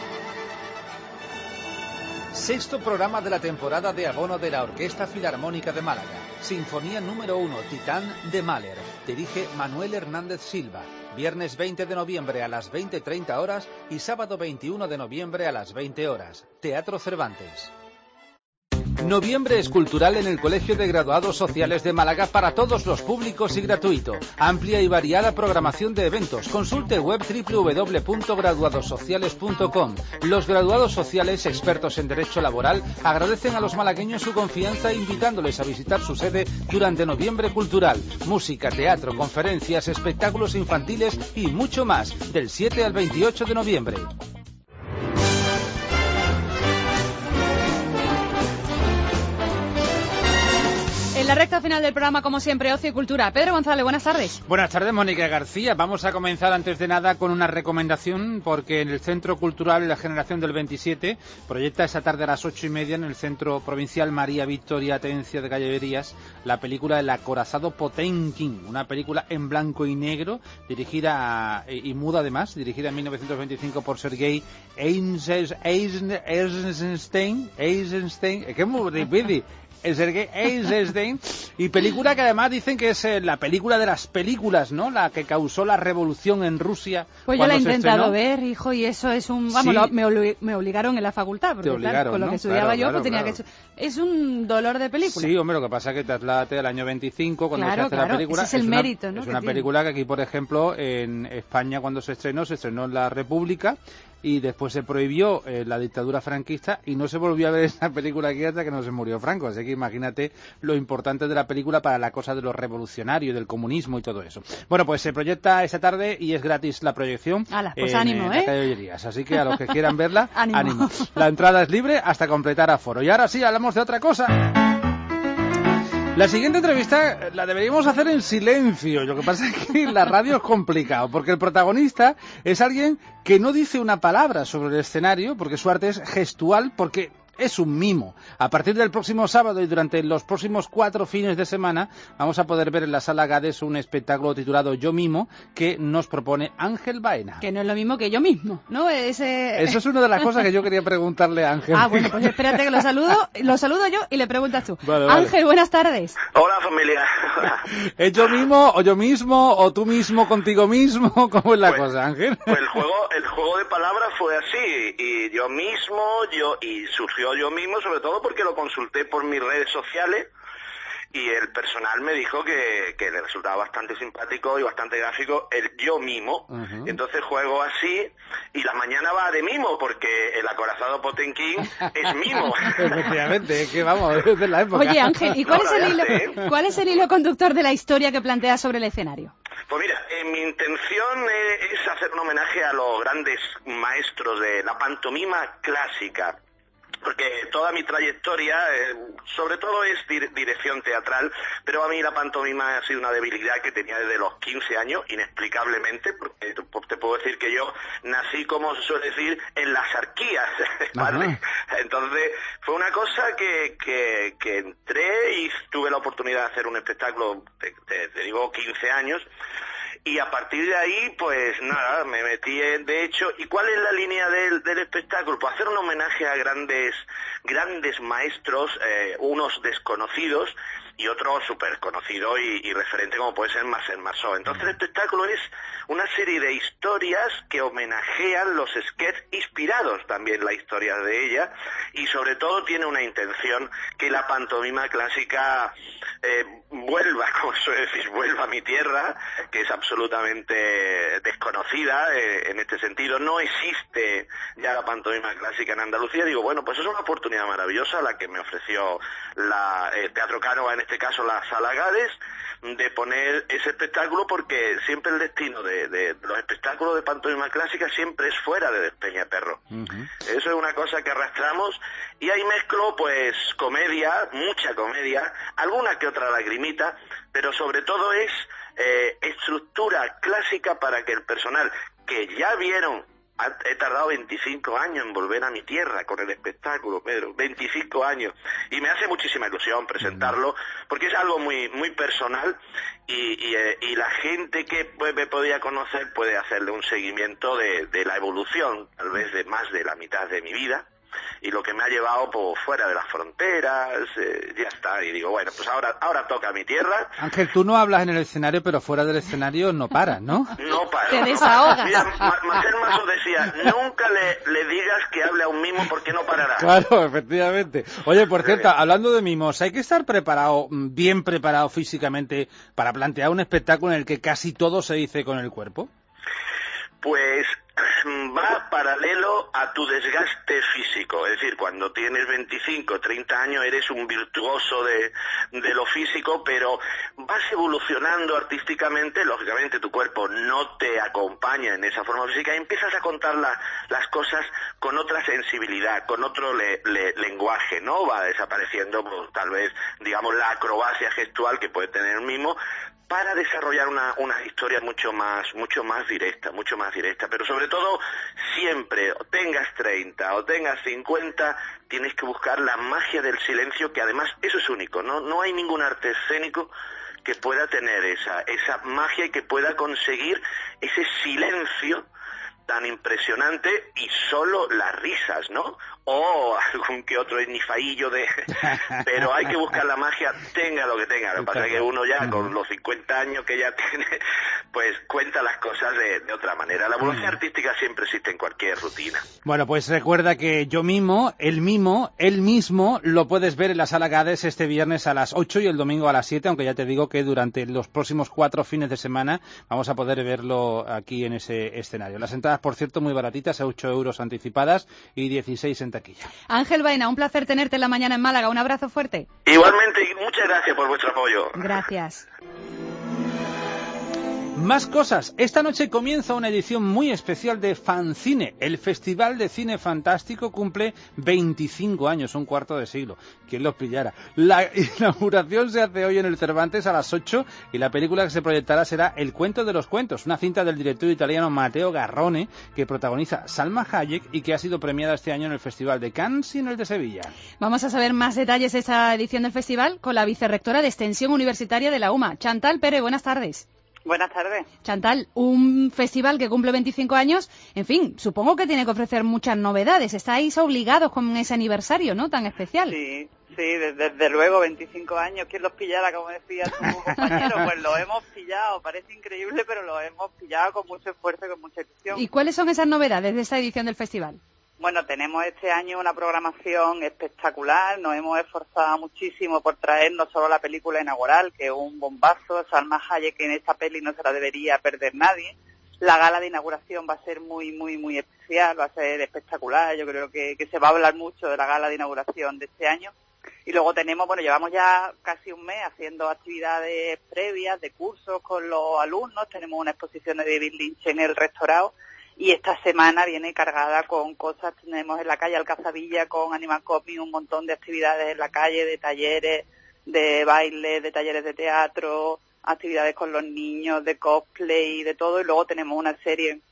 Sexto programa de la temporada de abono de la Orquesta Filarmónica de Málaga. Sinfonía número 1, Titán de Mahler. Dirige Manuel Hernández Silva. Viernes 20 de noviembre a las 20:30 horas y sábado 21 de noviembre a las 20 horas. Teatro Cervantes. Noviembre es cultural en el Colegio de Graduados Sociales de Málaga para todos los públicos y gratuito. Amplia y variada programación de eventos. Consulte web www.graduadosociales.com. Los graduados sociales, expertos en derecho laboral, agradecen a los malagueños su confianza invitándoles a visitar su sede durante Noviembre Cultural. Música, teatro, conferencias, espectáculos infantiles y mucho más. Del 7 al 28 de noviembre. En la recta final del programa, como siempre, Ocio y Cultura. Pedro González, buenas tardes. Buenas tardes, Mónica García. Vamos a comenzar antes de nada con una recomendación, porque en el Centro Cultural La Generación del 27 proyecta esta tarde a las 8:30 en el Centro Provincial María Victoria Atencia de Gallerías la película El acorazado Potemkin, una película en blanco y negro, dirigida y muda además, dirigida en 1925 por Sergei Eisenstein, que es muy difícil. El Sergei Eisenstein, y película que además dicen que es la película de las películas, ¿no? La que causó la revolución en Rusia. Pues yo la he intentado ver, hijo, y eso es un... Vamos, sí. me obligaron en la facultad, porque claro, con lo que estudiaba yo, pues tenía que... Es un dolor de película. Sí, hombre, lo que pasa es que trasládate al año 25, cuando se hace la película. Ese es el mérito, ¿no? Es una película que aquí, por ejemplo, en España, cuando se estrenó en la República, y después se prohibió la dictadura franquista y no se volvió a ver esa película aquí hasta que no se murió Franco. Así que imagínate lo importante de la película para la cosa de los revolucionarios, del comunismo y todo eso. Bueno, pues se proyecta esta tarde y es gratis la proyección. Pues ánimo, la calle Ollerías. Así que a los que quieran verla, ánimo. La entrada es libre hasta completar aforo. Y ahora sí, hablamos de otra cosa. La siguiente entrevista la deberíamos hacer en silencio. Lo que pasa es que la radio es complicado, porque el protagonista es alguien que no dice una palabra sobre el escenario, porque su arte es gestual, porque es un mimo. A partir del próximo sábado y durante los próximos 4 fines de semana vamos a poder ver en la Sala Gades un espectáculo titulado Yo Mimo, que nos propone Ángel Baena. Que no es lo mismo que yo mismo, ¿no? Eso es una de las cosas que yo quería preguntarle a Ángel. Bueno, pues espérate que lo saludo yo y le preguntas tú. Vale. Ángel, buenas tardes. Hola, familia. ¿Es yo mismo, o yo mismo, o tú mismo contigo mismo? ¿Cómo es la cosa, Ángel? Pues el juego de palabras fue así, y yo mismo, y surgió yo mismo, sobre todo porque lo consulté por mis redes sociales y el personal me dijo que le resultaba bastante simpático y bastante gráfico el yo mimo. Entonces juego así y la mañana va de mimo porque el acorazado Potenkin es mimo. Efectivamente, es que vamos, es de la época. Oye, Ángel, ¿y cuál es el hilo conductor de la historia que planteas sobre el escenario? Pues mira, mi intención es hacer un homenaje a los grandes maestros de la pantomima clásica. Porque toda mi trayectoria, sobre todo es dirección teatral, pero a mí la pantomima ha sido una debilidad que tenía desde los 15 años, inexplicablemente, porque te puedo decir que yo nací, como se suele decir, en las arquías, ¿vale? Entonces, fue una cosa que entré y tuve la oportunidad de hacer un espectáculo, te digo, 15 años, y a partir de ahí, pues nada, me metí de hecho. ¿Y cuál es la línea del espectáculo? Pues hacer un homenaje a grandes maestros, unos desconocidos y otros súper conocidos y referentes, como puede ser Marcel Marceau. Entonces el espectáculo es una serie de historias que homenajean los sketches inspirados también en la historia de ella, y sobre todo tiene una intención, que la pantomima clásica vuelva, como suele decir, vuelva a mi tierra, que es absolutamente desconocida en este sentido. No existe ya la pantomima clásica en Andalucía. Digo, bueno, pues es una oportunidad maravillosa la que me ofreció el Teatro Cánova, en este caso la Sala Gades, de poner ese espectáculo, porque siempre el destino de los espectáculos de pantomima clásica siempre es fuera de Despeñaperro. Eso es una cosa que arrastramos, y ahí mezclo pues comedia, mucha comedia, alguna que otra lagrimita, pero sobre todo es estructura clásica para que el personal, que ya vieron, he tardado 25 años en volver a mi tierra con el espectáculo, Pedro, 25 años, y me hace muchísima ilusión presentarlo, porque es algo muy muy personal, y la gente que me podía conocer puede hacerle un seguimiento de la evolución, tal vez de más de la mitad de mi vida, y lo que me ha llevado por fuera de las fronteras, ya está, y digo, bueno, pues ahora toca mi tierra. Ángel, tú no hablas en el escenario, pero fuera del escenario no paras, ¿no? No paro. Te desahogas. Mira, Marcel Marceau decía, nunca le digas que hable a un mimo porque no parará. Claro, efectivamente. Oye, por cierto, hablando de mimos, ¿hay que estar bien preparado físicamente para plantear un espectáculo en el que casi todo se dice con el cuerpo? Pues va paralelo a tu desgaste físico, es decir, cuando tienes 25, 30 años eres un virtuoso de lo físico, pero vas evolucionando artísticamente, lógicamente tu cuerpo no te acompaña en esa forma física, y empiezas a contar las cosas con otra sensibilidad, con otro lenguaje, ¿no? Va desapareciendo, pues, tal vez, digamos, la acrobacia gestual que puede tener el mimo, para desarrollar una historia mucho más directa, pero sobre todo siempre, o tengas 30 o tengas 50, tienes que buscar la magia del silencio, que además eso es único, no hay ningún arte escénico que pueda tener esa magia y que pueda conseguir ese silencio tan impresionante, y solo las risas, ¿no? O algún que otro esnifaillo pero hay que buscar la magia, tenga lo que tenga. Lo que pasa es que uno ya con los 50 años que ya tiene, pues cuenta las cosas de otra manera. La evolución artística siempre existe en cualquier rutina. Bueno, pues recuerda que él mismo, lo puedes ver en la Sala Gades este viernes a las 8 y el domingo a las 7, aunque ya te digo que durante los próximos 4 fines de semana vamos a poder verlo aquí en ese escenario. Las entradas por cierto, muy baratitas, a 8 euros anticipadas y 16 en taquilla. Ángel Baena, un placer tenerte en la mañana en Málaga. Un abrazo fuerte. Igualmente, y muchas gracias por vuestro apoyo. Gracias. Más cosas. Esta noche comienza una edición muy especial de Fancine. El Festival de Cine Fantástico cumple 25 años, un cuarto de siglo. ¿Quién los pillara? La inauguración se hace hoy en el Cervantes a las 8 y la película que se proyectará será El cuento de los cuentos, una cinta del director italiano Matteo Garrone que protagoniza Salma Hayek y que ha sido premiada este año en el Festival de Cannes y en el de Sevilla. Vamos a saber más detalles de esta edición del festival con la vicerrectora de Extensión Universitaria de la UMA, Chantal Pérez. Buenas tardes. Buenas tardes. Chantal, un festival que cumple 25 años, en fin, supongo que tiene que ofrecer muchas novedades. Estáis obligados con ese aniversario, ¿no?, tan especial. Sí, desde luego, 25 años. ¿Quién los pillara, como decía tu compañero? Pues lo hemos pillado. Parece increíble, pero lo hemos pillado con mucho esfuerzo y con mucha ilusión. ¿Y cuáles son esas novedades de esta edición del festival? Bueno, tenemos este año una programación espectacular, nos hemos esforzado muchísimo por traer no solo la película inaugural, que es un bombazo, Salma Hayek, que en esta peli no se la debería perder nadie. La gala de inauguración va a ser muy, muy, muy especial, va a ser espectacular, yo creo que se va a hablar mucho de la gala de inauguración de este año. Y luego tenemos, llevamos ya casi un mes haciendo actividades previas de cursos con los alumnos, tenemos una exposición de David Lynch en el Restaurado. Y esta semana viene cargada con cosas. Tenemos en la calle Alcazabilla con Animal Copy un montón de actividades en la calle, de talleres, de baile, de talleres de teatro, actividades con los niños, de cosplay, de todo. Y luego tenemos una serie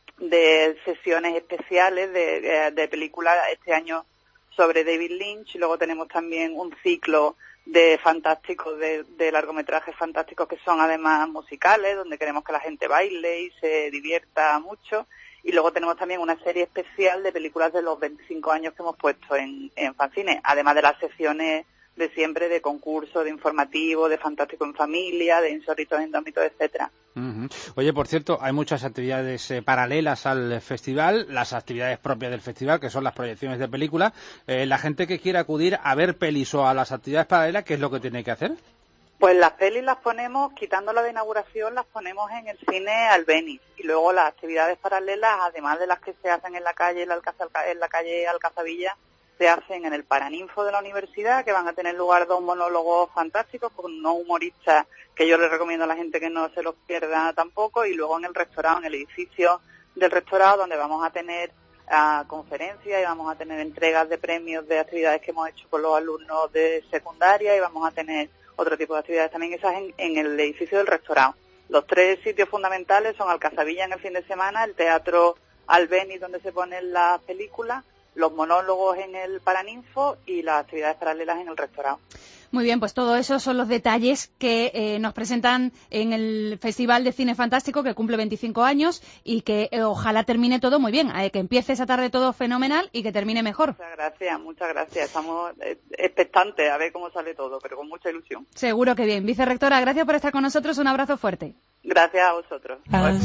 de sesiones especiales de películas este año sobre David Lynch. Y luego tenemos también un ciclo de fantásticos, de largometrajes fantásticos que son además musicales, donde queremos que la gente baile y se divierta mucho. Y luego tenemos también una serie especial de películas de los 25 años que hemos puesto en Fancine, además de las secciones de siempre de concurso, de informativo, de Fantástico en Familia, de Insólitos Indómitos, etcétera. Oye, por cierto, hay muchas actividades paralelas al festival, las actividades propias del festival, que son las proyecciones de películas. La gente que quiera acudir a ver pelis o a las actividades paralelas, ¿qué es lo que tiene que hacer? Pues las pelis las ponemos, quitando la de inauguración, las ponemos en el cine Albéniz. Y luego las actividades paralelas, además de las que se hacen en la calle Alcazabilla, se hacen en el Paraninfo de la universidad, que van a tener lugar 2 monólogos fantásticos con unos humoristas que yo les recomiendo a la gente que no se los pierda tampoco. Y luego en el Restaurado, en el edificio del Restaurado, donde vamos a tener conferencias y vamos a tener entregas de premios de actividades que hemos hecho con los alumnos de secundaria, y vamos a tener otro tipo de actividades también, esas en el edificio del Restaurado. Los 3 sitios fundamentales son Alcazabilla en el fin de semana, el Teatro Albéniz donde se ponen las películas, los monólogos en el Paraninfo y las actividades paralelas en el Restaurado. Muy bien, pues todo eso son los detalles que nos presentan en el Festival de Cine Fantástico, que cumple 25 años y que ojalá termine todo muy bien, que empiece esa tarde todo fenomenal y que termine mejor. Muchas gracias. Estamos expectantes a ver cómo sale todo, pero con mucha ilusión. Seguro que bien. Vicerrectora, gracias por estar con nosotros, un abrazo fuerte. Gracias a vosotros.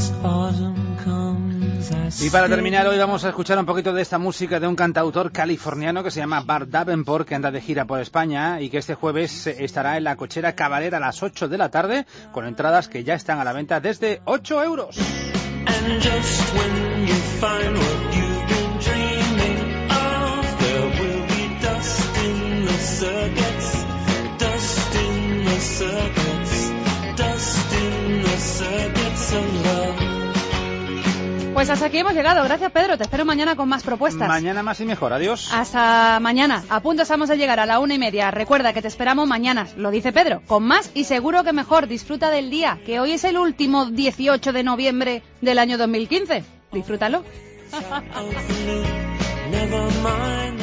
Y para terminar, hoy vamos a escuchar un poquito de esta música de un cantautor californiano que se llama Bart Davenport, que anda de gira por España y que este jueves estará en la Cochera Cabaret a las 8 de la tarde, con entradas que ya están a la venta desde 8 euros. Pues hasta aquí hemos llegado. Gracias, Pedro. Te espero mañana con más propuestas. Mañana más y mejor. Adiós. Hasta mañana. A punto estamos a llegar a la 1:30. Recuerda que te esperamos mañana. Lo dice Pedro. Con más y seguro que mejor. Disfruta del día, que hoy es el último 18 de noviembre del año 2015. Disfrútalo.